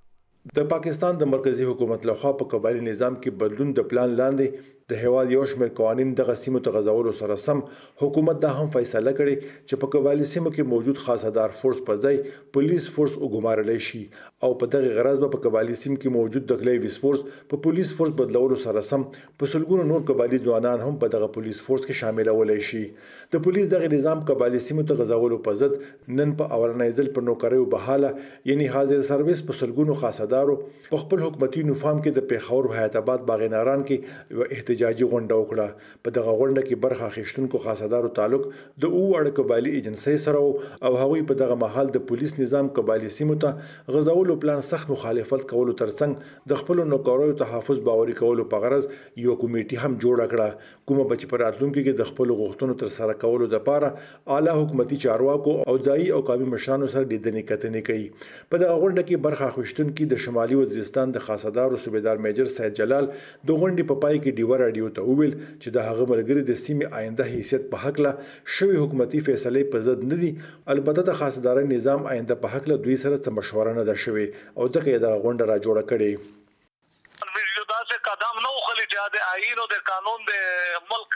د پاکستان د مرکزی حکومت لخوا په قبایلی نظام کې بدلون د پلان لاندې د هیواد یو شمېر قوانین دغه سیمو ته غځولو سره سم حکومت دا هم فیصله کړې چې په قبایلی سیمو کې موجود خاصدار فورس په ځای پولیس فورس وګمارلی شي او په دغه غرض به په قبایلی سیمو کې موجود د کلیویس فورس په پولیس فورس بدلولو سره سم په سلګونو نور قبایلی ځوانان هم په دغه پولیس فورس کې شاملولای شي. د پولیس دغه نظام قبایلی سیمو ته غځولو په ضد نن په اورنۍ ځل په نوکریو بحاله یعنی حاضر سرویس په سلګونو خاصدارو په خپل حکومتي نفام کې د پیښور حیات آباد باغیناران کې یو احتجاجي غونډه وکړه. په دغه غونډه کې برخه اخیستونکو خاصدارو تعلق د اوو اړه قبایلی ایجنسۍ سره او هغوی په دغه مهال د پولیس نظام قبایلی سیمو ته غځولو پلان سخت مخالفت کولو ترڅنګ د خپل نوکریو تحفظ باوري کولو په غرض یو کمیټي هم جوړه کړه کومه بچ پر راتلونکو کې د خپل غوښتنو تر سره کولو لپاره اعلی حکومتي چارواکو او ځایي او قومي مشرانو سره لیدنې کتنې کوي. په دغه غونډه کې برخه اخیستونکو د شمالي وزیرستان د خاصدارو صوبیدار میجر سید جلال د غونډې په پای کې ډیوه راډیو ته وویل چې د هغه ملګری د سیمې آینده حیثیت په حق له شوی حکومتي فیصلې په ضد نه دي البته د خاصداري نظام آینده په حق له دوی سره څه مشوره نه ده شوې او ځکه یې د غونډه را جوړه کړې. قدم نو خلی چې د آئین او د قانون د ملک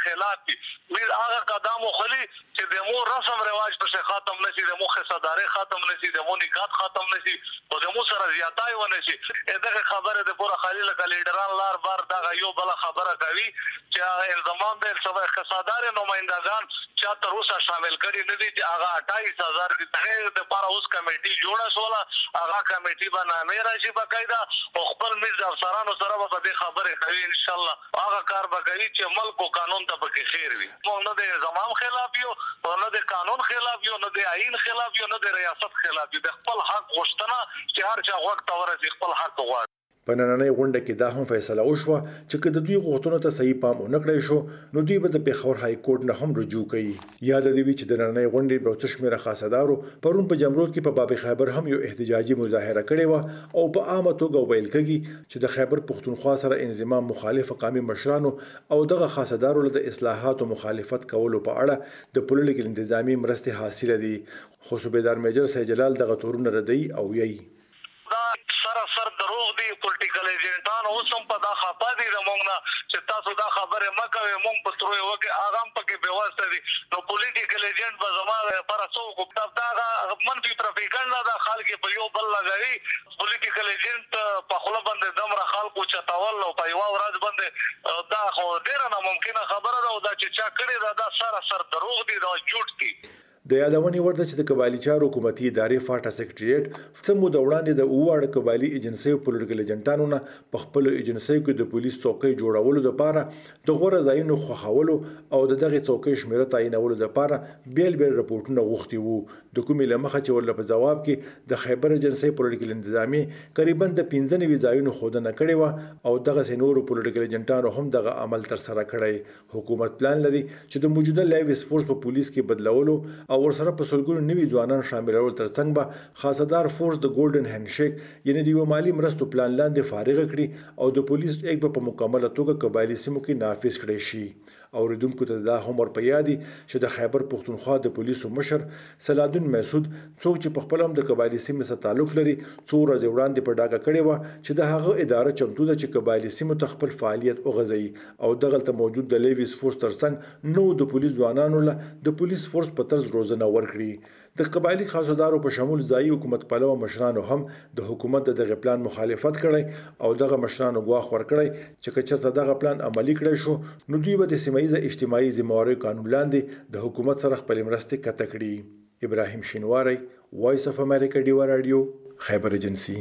خلاف دي وی هغه قدم خلی چې د مو رسم رواج په ختم نشي د مو خصداري ختم نشي د مو نکاح ختم نشي او د مو سره زیاتای ونه شي دغه خبره د پوره خلیل کلیډران لار بار دغه یو بل خبره کوي چې الزام د سبا خصداري نمائندگان چې تر اوسه شامل کړي نه دي چې هغه اٹھائیس هزار د تغیر د لپاره اوس کمیټي جوړه شوله هغه کمیټي به نامې راشي باقاعده او خپل میز افسرانو سره به د خبرې کوي ان شاء الله هغه کار به کوي چې ملک او قانون ته پکې خیر وي موږ نه د زمام خلاف یو نه د قانون خلاف یو نه د آئین خلاف یو نه د ریاست خلاف یو د خپل حق غوښتنه چې هر چا وخت ورسې خپل حق غواړي په نننۍ غونډه کې دا هم فیصله وشوه چې که د دوی غوښتنو ته صحیح پام ونه کړی شو نو دوی به د پېښور های کورټ نه هم رجوع کوي یاد دې وي چې د نننۍ غونډې په څو شمېره خاصدارو پرون په جمرود کې په باب خیبر هم یو احتجاجي مظاهره کړې وه او په عامه توګه ویل کېږي چې د خیبر پښتونخوا سره انضمام مخالف قومي مشرانو او دغه خاصدارو له د اصلاحاتو مخالفت کولو په اړه د پولیټیکل انتظامی مرستې حاصله دي خو صوبیدار میجر سید جلال دغه تورونه ردوي او یي سر دروغ دی پولیټیکل ایجنټان اوس هم په دا خپه دي زموږ نه چې تاسو دا خبره مه کوئ موږ په سترو یو کې هغه هم پکې بېواسطه دي نو پولیټیکل ایجنټ به زما لپاره څوک دا هغه منفي پروپاګاندا ده خلک په یو بل لګوي پولیټیکل ایجنټ په خوله باندې دومره خلکو چتول او په یوه ورځ باندې دا خو ډېره ناممکنه خبره ده او دا چې چا کړې ده دا سراسر دروغ دي دا جوړ دي د یادونې وړ ده چې د قبایلي چارو حکومتي ادارې فاټا سکریټریټ څه موده وړاندې د اووه اړه قبایلي ایجنسیو پولیټیکل ایجنټانو نه په خپلو ایجنسیو کې د پولیس څوکۍ جوړولو دپاره د غوره ځایونو خوښولو او د دغې څوکۍ شمېره تعینولو دپاره بیل بیل رپورټونه غوښتي وو د کومې له مخه چې ورله په ځواب کې د خیبر ایجنسۍ پولیټیکل انتظامي قریبا د پنځه نوي ځایونو ښودنه کړې وه او دغسې نورو پولیټیکل ایجنټانو هم دغه عمل ترسره کړی حکومت پلان لري چې د موجوده لیویس فورس په پولیس کې بدلولو او ورسره په سلګونو نوي ځوانان شاملول ترڅنګ به خاصدار فورس د ګولډن هینډشیک یعنې د یوه مالي مرستو پلان لاندې فارغه کړي او د پولیس ایک به په مکمله توګه قبایلي سیمو کې نافذ کړی شي اوریدونکو ته دا هم ور په یاد چې د خیبر پښتونخوا د پولیسو مشر سلادون مسعود څوک چې په خپل هم د قبایلي سیمې سره تعلق لري څو ورځې وړاندې په ډاګه کړې وه چې د هغه اداره چمتو ده چې قبایلي سیمو ته خپل فعالیت وغځوي او دغلته موجود د لیویس فورس ترڅنګ نو د پولیس ځوانانو له د پولیس فورس په طرز روزنه ورکړي د قبایلي خاصدارو په شمول ځایي حکومت پلوه مشرانو هم د حکومت د دغه پلان مخالفت کړی او دغه مشرانو ګواښ ورکړی چې که چېرته دغه پلان عملي کړی شو نو دوی به د سیمه ییزه اجتماعي ذمهوارۍ قانون لاندې د حکومت سره خپلې مرستې قطع کړي ابراهیم شینواری وایس اف امریکا ډیوا راډیو خیبر ایجنسي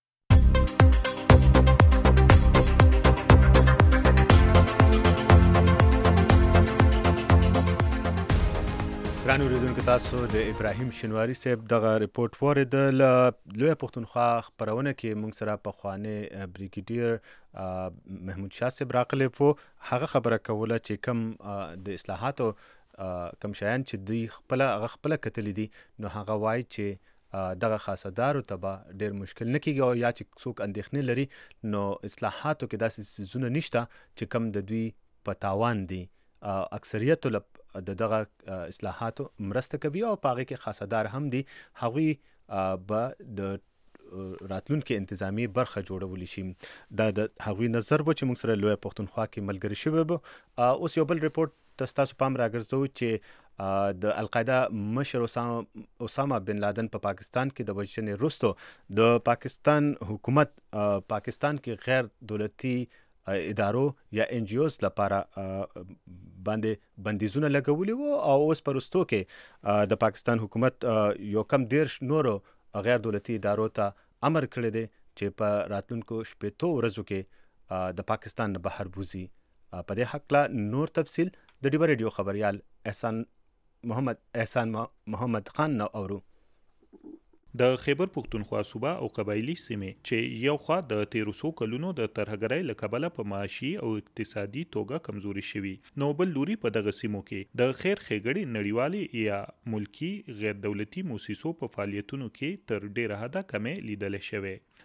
ګران اوریدونکو تاسو د ابراهیم شینواری صاحب دغه ریپورت واورېدل لویه پښتونخوا خپرونه کې موږ سره پخوانی بریګیډیر محمود شاه صاحب راغلی و هغه خبره کوله چې کم د اصلاحاتو کم شیان چې دوی خپله هغه خپله کتلي دي نو هغه وایي چې دغه خاصدارو ته به ډېر مشکل نه کېږي او یا چې څوک اندېښنې لري نو اصلاحاتو کې داسې څیزونه نشته چې کم د دوی په تاوان دي اکثریتو د دغه اصلاحاتو مرسته کوي او په هغې کې خاصدار هم دي هغوی به د راتلونکي انتظامي برخه جوړولی شي دا د هغوی نظر به چې موږ سره لویه پښتونخوا کې ملګري شوی به اوس یو بل ریپورټ ته ستاسو پام راګرځوو چې د القاعده مشر اسامه بن لادن په پاکستان کې د وژنې وروسته د پاکستان حکومت پاکستان کې غیر دولتي ادارو یا ان جی اوز لپاره باندې بندیزونه لګولي وو او اوس په وروستو کې د پاکستان حکومت یو کم دېرش نورو غیر دولتي ادارو ته امر کړی دی چې په راتلونکو شپېتو ورځو کې د پاکستان نه بهر بوځي په دې هکله نور تفصیل د ډیوا ریډیو خبریال احسان محمد احسان محمد خان نه اورو د خیبر پښتونخوا صوبه او قبایلی سیمې چې یو خوا د تیرو څو کلونو د ترهګرۍ له کبله په معاشي او اقتصادي توګه کمزوري شوي نو بل لوري په دغه سیمو کې د خیر ښېګړې نړیوالې یا ملکی غیر دولتي موسسو په فعالیتونو کې تر ډیره حده کمې لیدل شوې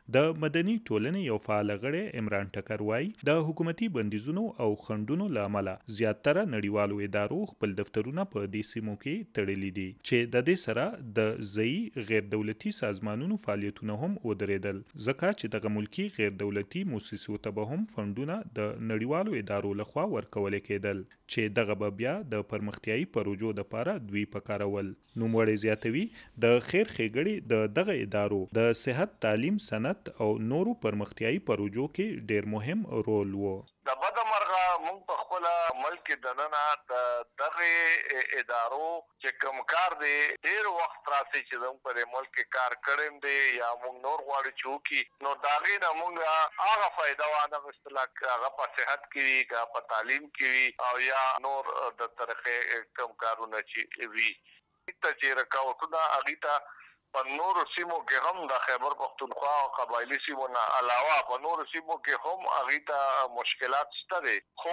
د مدني ټولنې یو فعال غړی عمران ټکر وایي د حکومتي بندیزونو او خنډونو له امله زیاتره نړیوالو ادارو خپل دفترونه په دې سیمو کې تړلي دي چې د دې سره د ځایي غیر دولتي سازمانونو فعالیتونه هم ودرېدل ځکه چې دغه ملکي غیر دولتي موسسو ته به هم فنډونه د نړیوالو ادارو لخوا ورکول کېدل چې دغه به بیا د پرمختیایي پروژو دپاره دوی پکارول. نوموړی زیاتوي د خیر ښېګړې د دغه ادارو د صحت، تعلیم، صنعت او نورو پرمختیایي پروژو کې ډېر مهم رول و. د بده مرغه موږ په خپل ملک دننه د دغه ادارو چې کوم کار دی ډیر وخت راسي چې موږ په ملک کې کار کړم دی یا موږ نور غواړو چې وکړي نو داغې نه موږ هغه فایده وانه غوښتله که هغه په صحت کې وي که په تعلیم کې وي او یا نور د طرفې کوم کارونه چې وي ته چې رکاوټونه هغې ته په نورو سیمو کې هم د خیبر پښتونخوا او قبایلي سیمو نه علاوه په نورو سیمو کې هم هغې ته مشکلات شته دی خو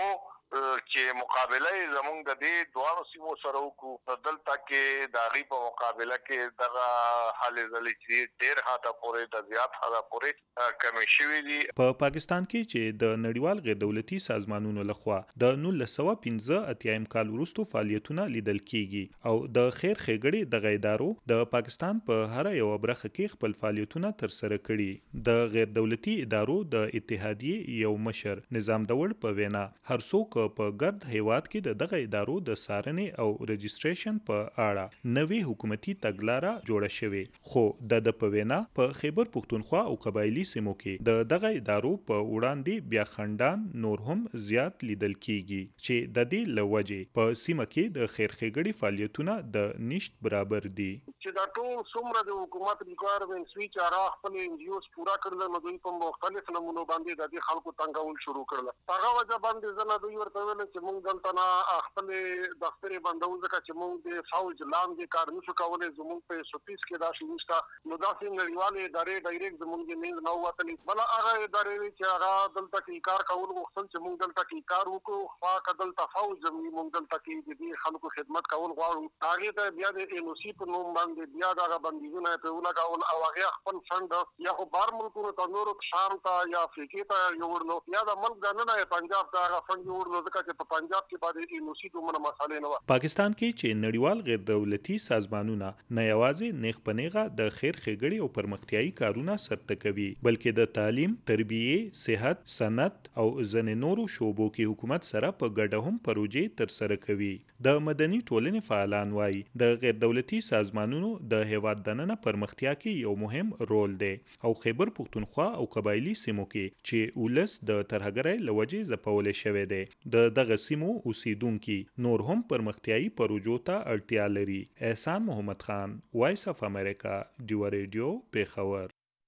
چې مقابله یې زموږ د دې دواړو سیمو سره وکړو نو دلته کې د هغې په مقابله کې دغه هلې ځلې چې ډېر حده پورې د زیات حده پورې کمې شوي دي. په پاکستان کې چې د نړیوال غیر دولتي سازمانونو لخوا د نولس سوه پنځه اتیایم کال وروستو فعالیتونه لیدل کیږي او د خیر ښېګړې دغه ادارو د پاکستان په هره یوه برخه کې خپل فعالیتونه ترسره کړي. د غیر دولتي ادارو د اتحادیې یو مشر نظام دور په وینا هر څوک په ګرد هیواد کې د دغه ادارو د څارنې او رجسټریشن په اړه نوې حکومتي تګلاره جوړه شوې خو د د په وینا په خیبر پښتونخوا او قبایلي سیمو کې د دغه ادارو په وړاندې بیا خنډان نور هم زیات لیدل کیږي چې د دې له وجې په سیمه کې د خیر ښېګړې فعالیتونه د نشت برابر دي. چې دا ټول څومره د حکومت ریکوایرمنټس وي چې هغه خپل ان جی اوز پوره کړل نو دوی په مختلف نمونو باندې د دې خلکو تنګول شروع کړل. هغه وجه باندې زه نه دوی ورته ویل چې موږ دلته نه خپل دفتر بندو ځکه چې موږ د فوج لاندې کار نشو کولی زموږ په ایس او پیز کې دا شی نشته نو داسې نړیوالې ادارې ډایرکټ زموږ د منځ نه ووتلې بله هغه ادارې چې هغه دلته کې کار کول غوښتل چې موږ دلته کې کار وکړو خوا که دلته فوج موږ دلته کې د دې خلکو خدمت کول غواړو هغې ته بیا د این او سی په نوم باندې بیا دغه بندیزونه یې پرې ولګول او هغې خپل فنډ یا خو بهر ملکونو ته نورو شام ته یا افریقې ته یوړلو یا د ملک دننه یې پنجاب ته هغه فنډ یوړلو ځکه چې په پنجاب کې باندې این او سی دومره مسالې نه وه. پاکستان کې چې نړیوال غیر دولتي سازمانونه نه یوازې نیغ په نیغه د خیر ښېګړې او پرمختیایي کارونه سرته کوي بلکې د تعلیم، تربیې، صحت، صنعت او ځینې نورو شعبو کې حکومت سره په ګډه هم پروژې ترسره کوي. د مدني ټولنې فعالان وایي د غیر دولتي سازمانونو د هیواد دننه پرمختیا کې یو مهم رول دی او خیبر پښتونخوا او قبایلي سیمو کې چې ولس د ترهګرۍ له وجې ځپولی شوی دی د دغه سیمو اوسیدونکي نور هم پرمختیایي پروژو ته اړتیا لري. احسان محمد خان، وایس اف امریکا، ډیوا ریډیو، پیښور.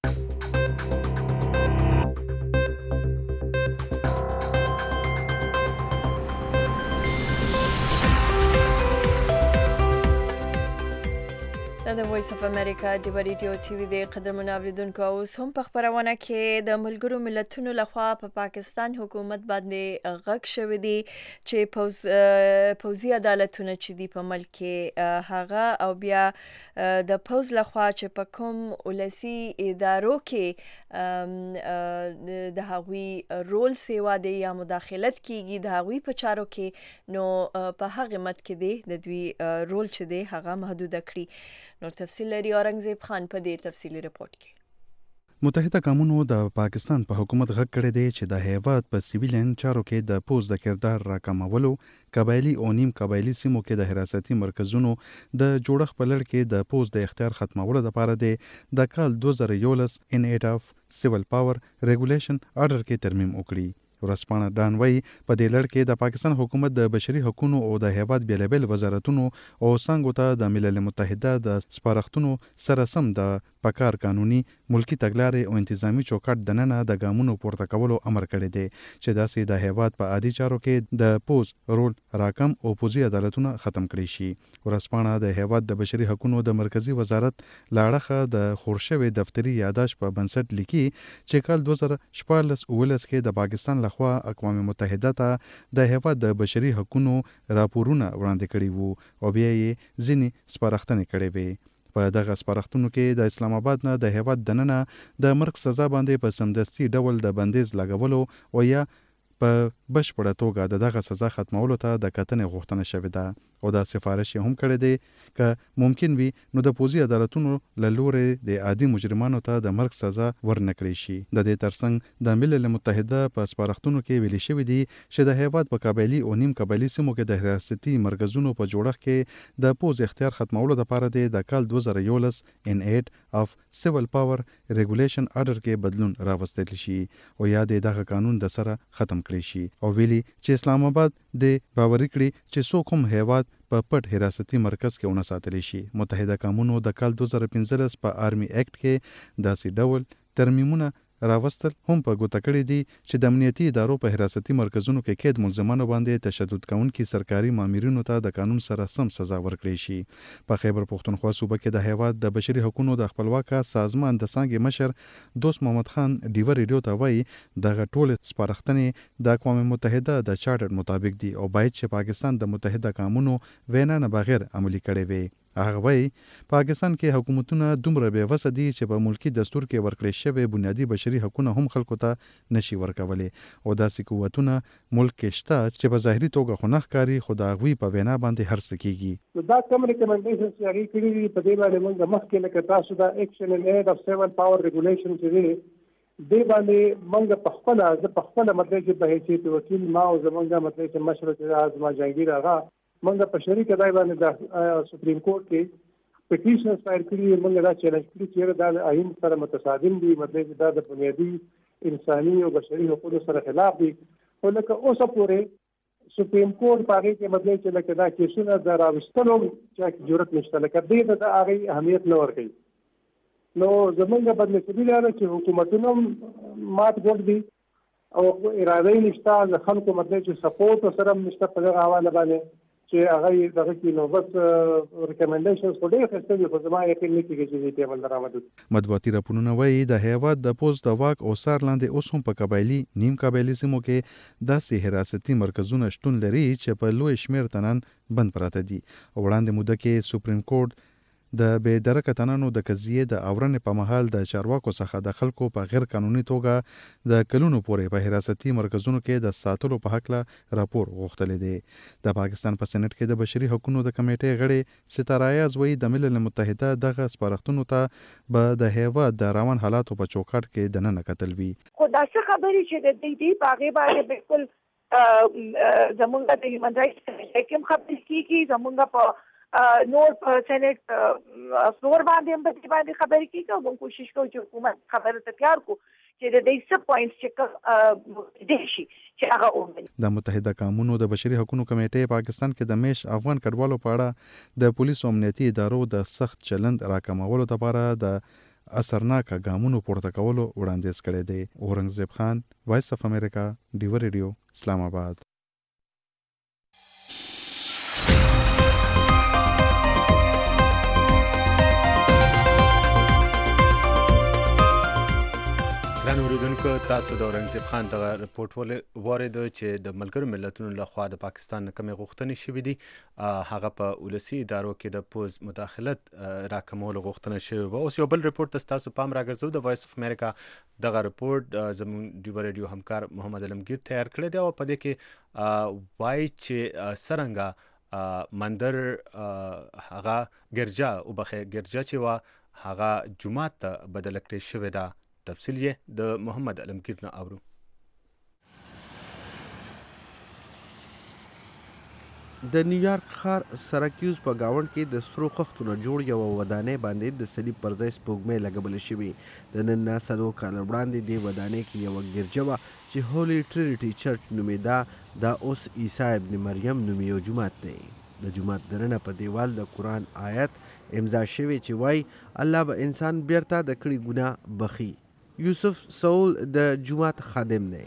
د وایس اف امریکا ډیوا ریډیو ټي وي د قدرمنو اوریدونکو اوس هم په خپرونه کې د ملګرو ملتونو لخوا په پا پاکستان حکومت باندې غږ شوی دی چې پوز پوزي عدالتونه چې دی په ملک کې هغه او بیا د پوز لخوا چې په کوم ولسی ادارو کې د هغوی رول سیوا دی یا مداخلت کیږي د هغوی په چارو کې نو په هغه مت کې دی د دوی رول چې دی هغه محدود کړي. نور تفصیل لري اورنګزیب خان په دې تفصیلی رپورت کې. متحده قومونو د پاکستان په حکومت غږ کړی دی چې د هیواد په سیویلین چارو کې د پوز د کردار راکمولو، قبایلي او نیم قبایلي سیمو کې د حراستي مرکزونو د جوړښت په لړ کې د پوز د اختیار ختمولو لپاره دی د کال دوه زره یولس ان ایټ اف سیول پاور ریګولیشن آرډر کې ترمیم وکړي. ورسپانه ډان وایي په دې لړ کې د پاکستان حکومت د بشري حقوقو او د هیواد بیلابیل وزارتونو او څانګو ته د ملل متحده د سپارښتنو سره سم د پکار قانوني ملکی تګلارې او انتظامی چوکاټ دننه د ګامونو پورته کولو امر کړی دی چې داسې د هیواد په عادي چارو کې د پوز رول راکم او پوزي عدالتونه ختم کړي شي. ورسپانه د هیواد د بشري حقوقو د مرکزی وزارت لاړخه د خورشوي دفتری یاداش په بنسټ لیکي چې کال دوه زره شپاړس اوولس کې د پاکستان لخوا اقوام متحده ته د هیواد د بشري حقوقو راپورونه وړاندې کړي وو او بیا یې ځینې سپارښتنې کړې وې. په دغه سپارښتنو کې د اسلام آباد نه د هیواد دننه د مرګ سزا باندې په سمدستي ډول د بندیز لګولو او یا په بشپړه توګه د دغه سزا ختمولو ته د کتنې غوښتنه شوې ده او دا سفارش هم کړی دی که ممکن وي نو د پوځي عدالتونو له لورې د عادي مجرمانو ته د مرګ سزا ورنکړی شي. د دې ترڅنګ د ملل متحده په سپارښتنو کې ویلي شوي دي چې د هیواد په قبایلي او نیم قبایلي سیمو کې د حراستي مرکزونو په جوړښت کې د پوځ اختیار ختمولو لپاره د کال دوه زره یولس ان ایټ اف سیول پاور ریګولیشن آرډر کې بدلون راوستل شي او یا د دغه قانون د سره ختم کړی شي او ویلي چې اسلام آباد د باوري کړي چې څوک هم هیواد په پټ حراستي مرکز کې ونه ساتلی شي. متحده قومونو د کال دوه زره پنځلس په آرمي اکټ کې داسې ډول ترمیمونه راوستل هم په ګوته کړي دي چې د امنیتي ادارو په حراستي مرکزونو کې قید ملزمانو باندې تشدد کوونکي سرکاري مامورینو ته د قانون سره سم سزا ورکړي شي. په خیبر پښتونخوا صوبه کې د هیواد د بشري حقوقو د خپلواکه سازمان د څانګې مشر دوست محمد خان ډیوه ریډیو ته وایي دغه ټول سپارښتنې د اقوام متحده د چارټر مطابق دي او باید چې پاکستان د متحده قومونو وینا نه بغیر عملي کړي وي. هغه وایي پاکستان کې حکومتونه دومره بې وسه دي چې په ملکی دستور کې ورکړی شوی بنیادي بشري حقوقونه هم خلکو ته نشي ورکولی او داسې قوتونه ملک کې شته چې په ظاهري توګه خو نه ښکاري خو د هغوی په وینا باندې هر څه کیږي. دا کوم ریکمنډیشنز چې هغې کړي دي په دې باندې موږ مخکې لکه تاسو دا ایکشن ان ایډ اف سیون پاور ریګولیشن چې دی دې باندې موږ په خپله زه په خپله مطلب چې په حیثیت وکیل ما او زمونږ مطلب چې مشر چې زما جهانګیر هغه موږ په شریک ځای باندې د سپریم کورټ کې پټیشنز فایل کړي موږ دا چیلنج کړي چې دا د آئین سره متصادم دي مطلب دا د بنیادي انساني او بشري حقوقو سره خلاف دي خو لکه اوسه پورې سپریم کورټ په هغې کې مطلب چې لکه دا کیسونه د راوستلو چې جرأت نشته لکه دې ته د هغې اهمیت نه ورکوي. نو زمونږ بدنصیبي دا ده چې حکومتونه مات ګوډ دي او اراده یې نشته د خلکو مطلب چې سپورټ سره هم نشته په دغه حواله باندې چې هغه دغه کې نو بس ریکمنډیشنز خو ډېر ښایسته دي خو زما یقین نه کېږي چې دې ته عمل درآمد وکړي. مطبوعاتي راپورونه وایي د هیواد د پوځ د واک او څار لاندې اوس هم په قبایلي نیم قبایلي سیمو کې داسې حراستي مرکزونه شتون لري چې په لوی شمېر تنان بند پراته دي. وړاندې موده کې سپریم کورټ د بې درکه تنانو د قضیې د اورنې په مهال د چارواکو څخه د خلکو په غیر قانوني توګه د کلونو پورې په حراستي مرکزونو کې د ساتلو په هکله راپور غوښتلی دی. د پاکستان په سېنټ کې د بشري حقوقو د کمیټې غړی ستاره ایاز وایي د ملل متحده دغه سپارښتنو ته به د هیواد د روان حالاتو په چوکاټ کې دننه کتل وي. خو دا څه خبرې چې د دې دې په هغې باندې بالکل زمونږ د هیومن رایټس کمیټې هم خبرې کېږي زمونږ په نور په سېنټ فلور باندې هم په دې باندې خبرې کېږي او موږ کوشش کوو چې حکومت خبرو ته تیار کړو چې د دې څه پوینټس چې کوم دی شي چې هغه ومني. د متحده قومونو د بشري حقوقو کمیټې پاکستان کې د میش افغان کډوالو په اړه د پولیسو امنیتي ادارو د سخت چلند راکمولو لپاره د اثرناکه ګامونو پورته کولو وړاندیز کړی دی. اورنګزیب خان، وایس اف امریکا، ډیوه ریډیو، اسلام آباد. ګران اوریدونکو تاسو د اورنګزیب خان دغه رپورټ واورید چې د ملګرو ملتونو لخوا د پاکستان نه کومې غوښتنې شوې دي هغه په ولسي ادارو کې د پوز مداخلت راکمولو غوښتنه شوې وه. اوس یو بل رپورټ ته ستاسو پام راګرځو. د وایس اف امریکا دغه رپورټ زموږ ډیوه ریډیو همکار محمد علمگیر تیار کړی دی او په دې کې وایي چې څرنګه مندر هغه ګرجا وبخې ګرجا چې وه هغه جومات ته بدله کړې شوې ده. تفصیل یې د محمد علمگیر نه اورو. د نیویارک ښار سراکیوز په گاونډ کې د سرو خښتو نه جوړ یوه ودانۍ باندې د صلیب پر ځای سپوږمۍ لګولې شوې. د نن نه څلور کاله وړاندې دې ودانۍ کې یوه ګرجه وه چې هولي ټرینیټي چرچ نومېده. دا اوس عیسی ابن مریم نومې یو جومات دی. د جومات دننه په دیوال د قرآن آیت امضا شوی چې وایي الله به انسان بیرته د کړي ګناه بخي. یوسف سول د جومات خادم دی.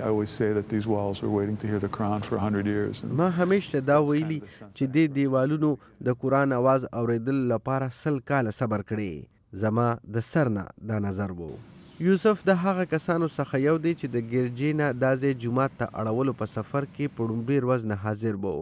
ما همیشه دا ویلي چې دې دیوالونو د قرآن आवाज اوریدل لپاره سل کاله صبر کړی. زما د سر نه دا نظر وو. یوسف د هغه کسانو څخه یو دی چې د ګرجې نه دا ځای جومات ته اړولو په سفر کې په لومړي ورځ نه حاضر وو.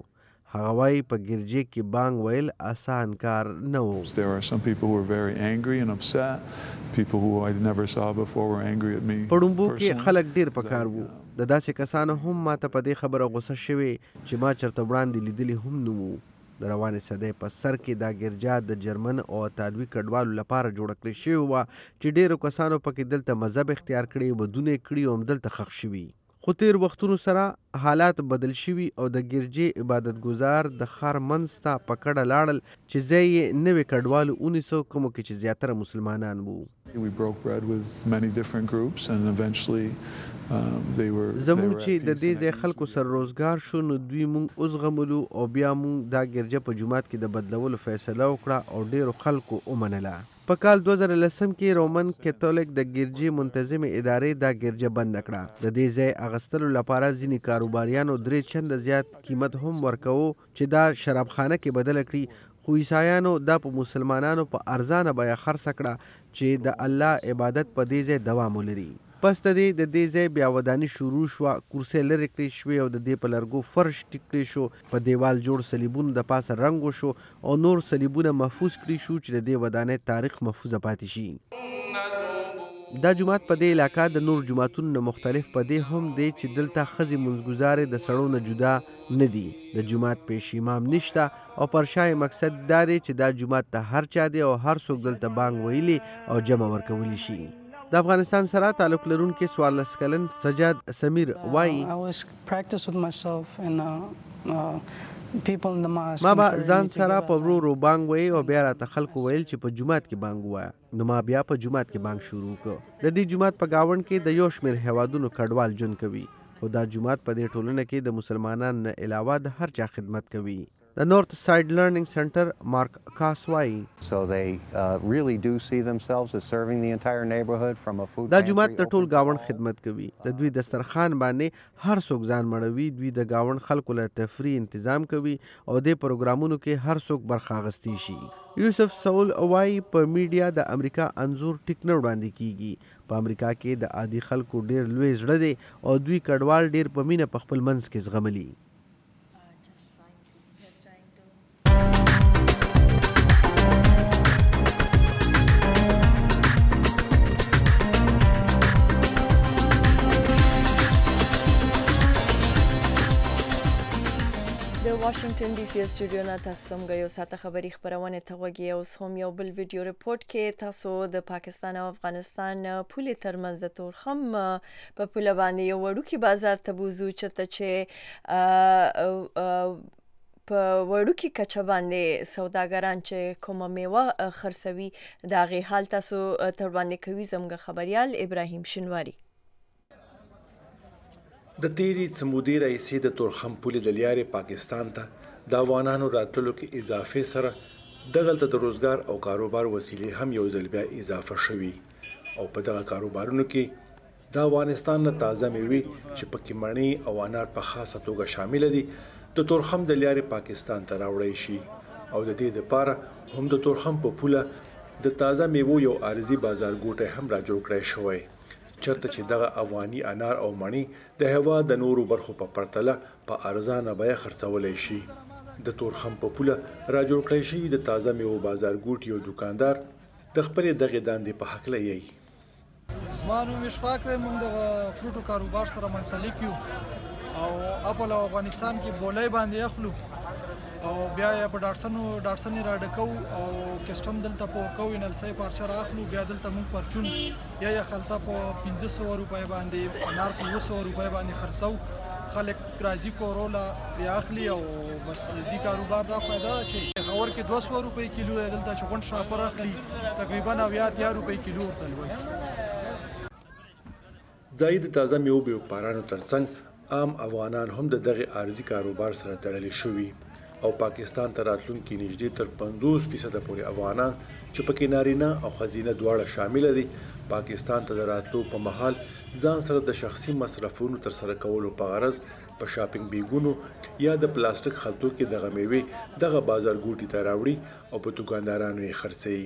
هغه وایي په ګرجې کې بانګ ویل اسان کار نه و. There are some people who are very angry and upset. People who I never saw before were angry at me. په ډومبو کې خلک ډیر پکار وو. د داسې کسانو هم ماته په دې خبره غوسه شوي چې ما چرته وړاندې لیدلی هم نه وو. د روانې صدۍ په سر کې دا ګرجا د جرمن او اطالوي کډوالو لپاره جوړه کړې شوې وه چې ډیرو کسانو پکې دلته مذهب اختیار کړی، ودونه یې کړي او همدلته ښخ شوي. خو تیر وختونو سره حالات بدل شوي او د ګرجې عبادت ګزار د ښار منځ ته په کډه لاړل چې ځای یې نوي کډوالو ونیسو، کومو کې چې زیاتره مسلمانان وو. We broke bread with many different groups and eventually um, they were زموږ چې د دې ځای خلکو سره روزګار شو نو دوی مونږ وزغملو او بیا مونږ دا ګرجه په جومات کې د بدلولو فیصله وکړه او ډیرو خلکو ومنله. په کال دوه زره لسم کې رومن کاتولیک د ګرجې منتظمې ادارې دا ګرجه بند کړه. د دې ځای اغستلو لپاره ځینې کاروباریانو درې چنده زیات قیمت هم ورکوه چې دا شرابخانه کې بدله کړي، خو عیسایانو دا په مسلمانانو په ارزانه بیه خرڅه کړه چې د الله عبادت په دې ځای دوام ولري. پس د دې د دې ځای بیا وداني شروع شوه، کورسۍ لرې کړې شوې او د دې په لرګو فرش ټیک کړی شو، په دیوال جوړ صلیبونو د پاسه رنګ وشو او نور صلیبونه محفوظ کړي شو چې د دې ودانۍ تاریخ محفوظه پاتې شي. دا جومات په دې علاقه د نور جوماتونو نه مختلف په دې هم دی چې دلته ښځې منځګزارې د سړو نه جدا نه دي. د جومات پیش امام نشته او پر شا مقصد دا دی چې دا جومات ته هر چا دی او هر څوک دلته بانګ ویلی او جمع ورکولی شي. د افغانستان سره تعلق لرونکي څوارلس کلن سجاد سمیر وایي ما به ځان سره په ورو ورو بانګ وایي او بیا راته خلکو ویل چې په جومات کې بانګ ووایه، نو ما بیا په جومات کې بانګ شروع کړ. د دې جومات په گاونډ کې د یو شمېر هیوادونو کډوال ژوند کوي، خو دا جومات په دې ټولنه کې د مسلمانانو نه علاوه د هر چا خدمت کوي. د نورث ساید لرننګ سنټر مارک کاس وایي دا جومات د ټول گاونډ خدمت کوي. د دوی دسترخوان باندې هر څوک ځان مړوي، دوی د گاونډ خلکو له تفریح تنظیم کوي او د پروګرامونو کې هر څوک برخه اخیستی شي. یوسف سول وایي په میډیا د امریکا انځور ټیک نه وړاندې کیږي. په امریکا کې د عادي خلکو ډیر لوی زړه دی او دوی کډوال ډیر په مینه په خپل منځ کې زغملي. د واشنگټن ډي سي سټوډیو نه تاسو څنګه یو ساعت خبري خبرونه ته وګورئ. اوس هم یو بل ویډیو ریپورت کې تاسو د پاکستان او افغانستان پولې ترمنځ د تورخم په پوله باندې یو وړوکی بازار ته بوزو چې په وړوکی کچه باندې سوداګران چې کومه میوه خرڅوي دا غي حال تاسو تر باندې کوي. زموږ خبريال ابراهیم شنواری د تیری سمودي رئیسي د تورخم پولې د لارې پاکستان ته د افغانانو راتللو کې اضافه سره دغلته د روزګار او کاروبار وسیلې هم یو ځل بیا اضافه شوي او په دغه کاروبارونو کې د افغانستان نه تازه میوې چې پکې مڼې او انار په خاصه توګه شامل دي د تورخم د لارې پاکستان ته راوړی شي او د دې لپاره هم د تورخم په پوله د تازه میوو یو عارضي بازار ګوټی هم را جوړ کړی شوی چرته چې دغه افغاني انار او مڼې د هوا د نورو برخو په پرتله په ارزانه بیه خرڅولی شي. د تورخم په پوله را جوړ کړی شي د تازه میوو بازار ګوټ یو دکاندار د خپلې دغې دندې په هکله یی زما نوم اشفاق دی. موږ د فروټو کاروبار سره منسلک یو او اپل او افغانستان کې بولۍ باندې اخلو او بیا یې په ډاټسنو ډاټسنې را ډکو او کسټم دلته په ورکوو نلسۍ پارچه را اخلو بیا دلته موږ پرچون یا یې خلطه په پنځه سوه روپۍ باندې انار په اووه سوه روپۍ باندې خرڅو. خلک راځي کوروله بیا اخلي او بس دې کاروبار دا فایده ده چې غور کې دوه سوه روپۍ کیلو دی، دلته چې غونډ شاپر اخلي تقریبا اویا اتیا روپۍ کیلو ورته لوي. ځای د تازه میوو بیوپارانو ترڅنګ عام افغانان هم د دغه عارضي کاروبار سره تړلي شوي او پاکستان ته راتلونکي نږدې تر پنځوس فیصده پورې افغانان چې پکې نارینه او ښځینه دواړه شامل دي پاکستان ته د راتلو په مهال ځان سره د شخصي مصرفونو ترسره کولو په غرض په شاپینګ بیګونو یا د پلاستیک خلطو کې دغه میوې دغه بازار ګوټي ته راوړي او په دکاندارانو یې خرڅوي.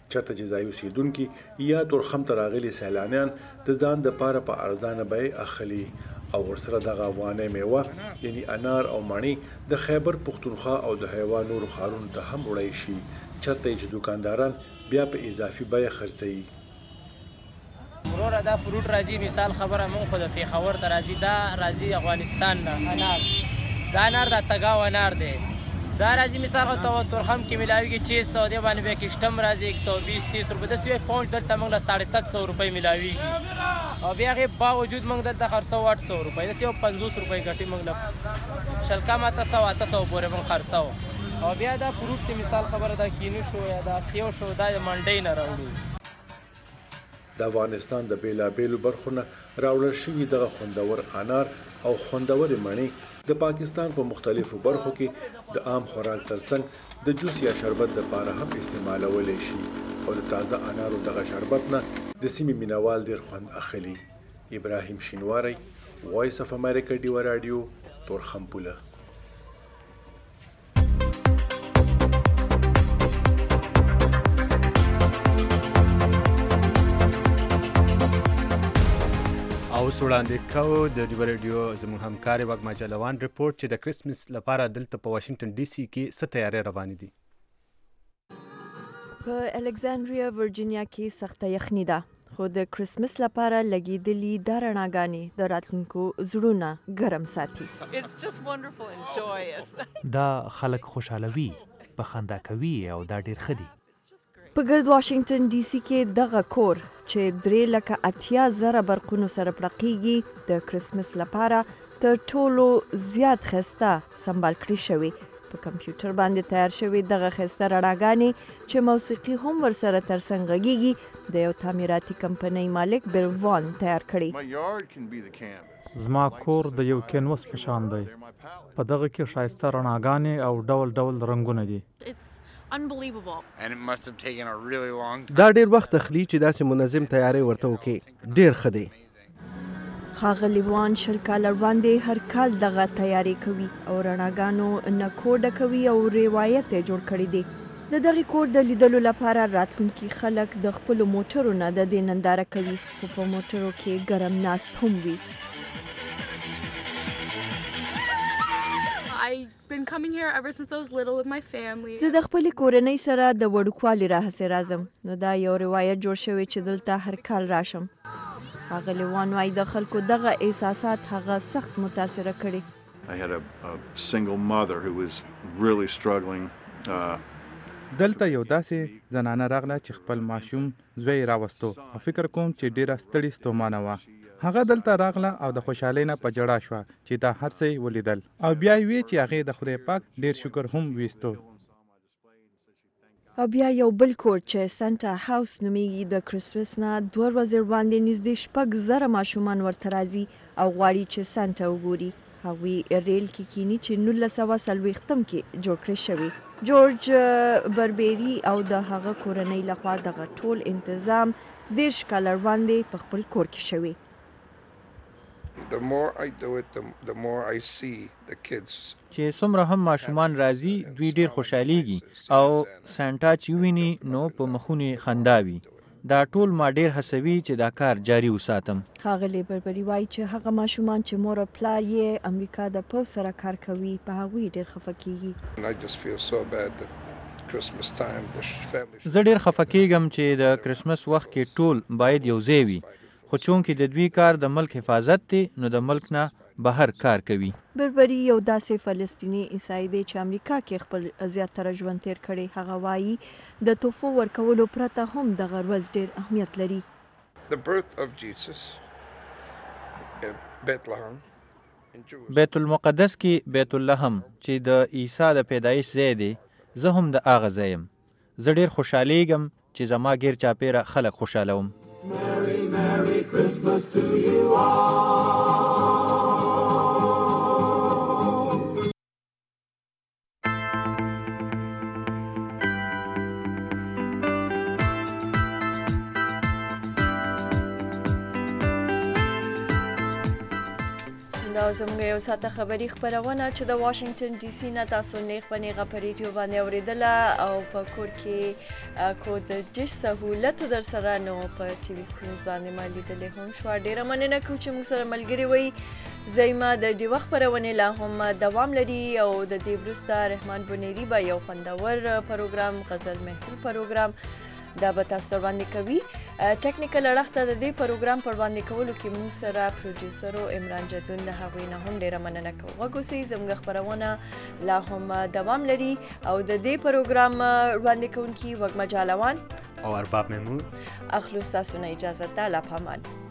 چرته چې ځای اوسیدونکي یا تورخم ته راغلي سیلانیان د ځان د پاره په ارزانه بیې اخلي او ورسره دغه افغاني میوه یعنی انار او مڼې د خیبر پښتونخوا او د حیوان نورو ښارونو ته هم وړی شي چرته چې دکانداران بیا په اضافي بیه خرڅوي. وروره دا فروټ راځي مثال خبره مونږ خو د پېښور ته راځي دا راځي افغانستان نه انار دا انار د تګاو انار دی دا راځي مثال خو تورخم کې ملاویږي چې سو دی باندې بیا کشتم راځي یک سو بیس تیس روپۍ داسې یو پاونډ دلته موږ له ساړه سات سو روپۍ ملاویږي او بیا هغې باوجود موږ دلته خرڅوو اټ سو روپۍ داسې یو پنځوس روپۍ ګټي موږ له شل کم اته سو اته سو پورې موږ خرڅوو او بیا دا فروټ کې مثال خبره دا کینو شو یا دا سیو شو دا د منډۍ نه راوړو. د افغانستان د بیلابیلو برخو نه راوړل شوي دغه خوندور انار او خوندورې مڼې د پاکستان په مختلفو برخو کې د عام خوراک ترڅنګ د جوس یا شربت لپاره هم استعمالولی شي او د تازه انارو دغه شربت نه د سیمې مینوال ډېر خوند اخلي. ابراهیم شینواری، وایس اف امریکا ډیوه راډیو، تورخم پوله. او وړاندې کوو د ډیوه رادیو زموږ همکار وګما چلوان رپورټ چې د کرسمس لپاره دلته په واشنگټن ډي سي کې څه تیاری روانې دي. په الکساندریا ورجینیا کې سخته یخني ده خو د کرسمس لپاره لګېدلي دا رڼاګانې د راتلونکو زړونه ګرم ساتي. دا خلک خوشحالوي، په خندا کوي او دا ډېر ښه دي. په ګرد واشنگټن ډي سي کې دغه کور چې درې لکه اتیا زره برقونو سره پړقېږي د کرسمس لپاره تر ټولو زیات ښایسته سمبال کړي شوي. په کمپیوټر باندې تیار شوي دغه ښایسته رڼاګانې چې موسیقي هم ورسره ترڅنګ غږیږي د یو تعمیراتي کمپنۍ مالک بیل وان تیار کړي. زما کور د یو کینوس په شان دی. په دغه کې ښایسته رڼاګانې او ډول ډول رنګونه دي. unbelievable and it must have taken a really long time. دا ډیر وخت اخلي چې داسې منظم تیاری ورته وکړي. ډیر ښه دی. ښاغلي وان شل کاله وړاندې هر کال دغه تیاری کوي او رڼاګانو نکو ډکوي او روایت یې جوړ کړی دی. د دغه کور د لیدلو لپاره راتلونکي خلک د خپلو موټرو نه د دې ننداره کوي خو په موټرو کې ګرم ناست هم وي. I've been coming here ever since I was little with my family. زه د خپلې کورنۍ سره د وړوکوالي راهیسې راځم نو دا یو روایت جوړ شوی چې دلته هر کال راشم. ښاغلي وان وایي د خلکو دغه احساسات هغه سخت متاثره کړي. I had a, a single mother who was really struggling. Uh, دلته یو داسې زنانه راغله چې خپل ماشوم زوی راوستو او فکر کوم چې ډیره ستړې ستومانه وه. هغه دلته راغله او د خوشحالۍ نه په ژړا شوه چې دا هر څه یې ولیدل او بیا یې وی چې هغې د خدای پاک ډیر شکر هم ویستو. او بیا یو بل کور چې سانتا هاوس نومیږي د کرسمس نه دوه ورځې وړاندې نږدې شپږ زره ماشومان ورته راځي او غواړي چې سانتا وګوري. هغوی ریل کې کینی چې نولس سوه څلوېښتم کې جوړ کړی شوي. جورج بربیری او د هغه کورنۍ لخوا دغه ټول انتظام دېرش کاله وړاندې په خپل کور کې شوی. The more I do it, the, the more I see the kids. چې څومره هم ماشومان راځي دوی ډېر خوشحالیږي او سانتا چې ویني نو په مخونو خندا وي. دا ټول ما ډېر هڅوي چې دا کار جاري وساتم. ښاغلی بربري وایي چې هغه ماشومان چې مور او پلار یې امریکا د پوځ سره کار کوي په هغوی ډېر خفه کیږي. I just feel so bad that Christmas time the family. زه ډېر خفه کیږم چې د کرسمس وخت کې ټول باید یو ځای وي. خو چونکې د دوی کار د ملک حفاظت دی نو د ملک نه بهر کار کوي. بربري یو داسې فلسطیني عیسائی دی چې امریکا کې خپل زیاتره ژوند تیر کړی. هغه وایي د تحفو ورکولو پرته هم دغه ورځ ډېر اهمیت لري. The birth of Jesus in Bethlehem in Jerusalem. بیت المقدس کې بیت اللحم چې د عیسی د پیدایش ځای دی زه هم د هغه ځای یم. زه ډېر خوشحالیږم چې زما ګیر چاپېره خلک خوشحالوم. Merry, Merry Christmas to you all. دا او زموږ یو ساعته خبري خبرونه چې د واشنگټن ډي سي نه تاسو نیغ په نیغه په ریډیو باندې اوریدله او په کور کې کو د ډیش سهولت در سره نو په ټي وي سکرینز باندې ما لیدلې هم شو. ډیره مننه کوم چې موږ سره ملګري وئ. زایما د دې وخت خبرونه لا هم دوام لري او د دې وروسته رحمان بنيري به یو خوندور پروګرام غزل محفل پروګرام دا به تاسو ته وړاندې کوي. ټیکنیکل اړخ ته د دې پروګرام پر وړاندې کولو کې موږ سره پروډوسر عمران جدون د هغوی نه هم ډیره مننه کوو. وګورئ زموږ خبرونه لا هم دوام لري او د دې پروګرام وړاندې کوونکي وګمه جالوان او ارباب محمود اخلو ستاسو نه اجازه ده. لا پامان.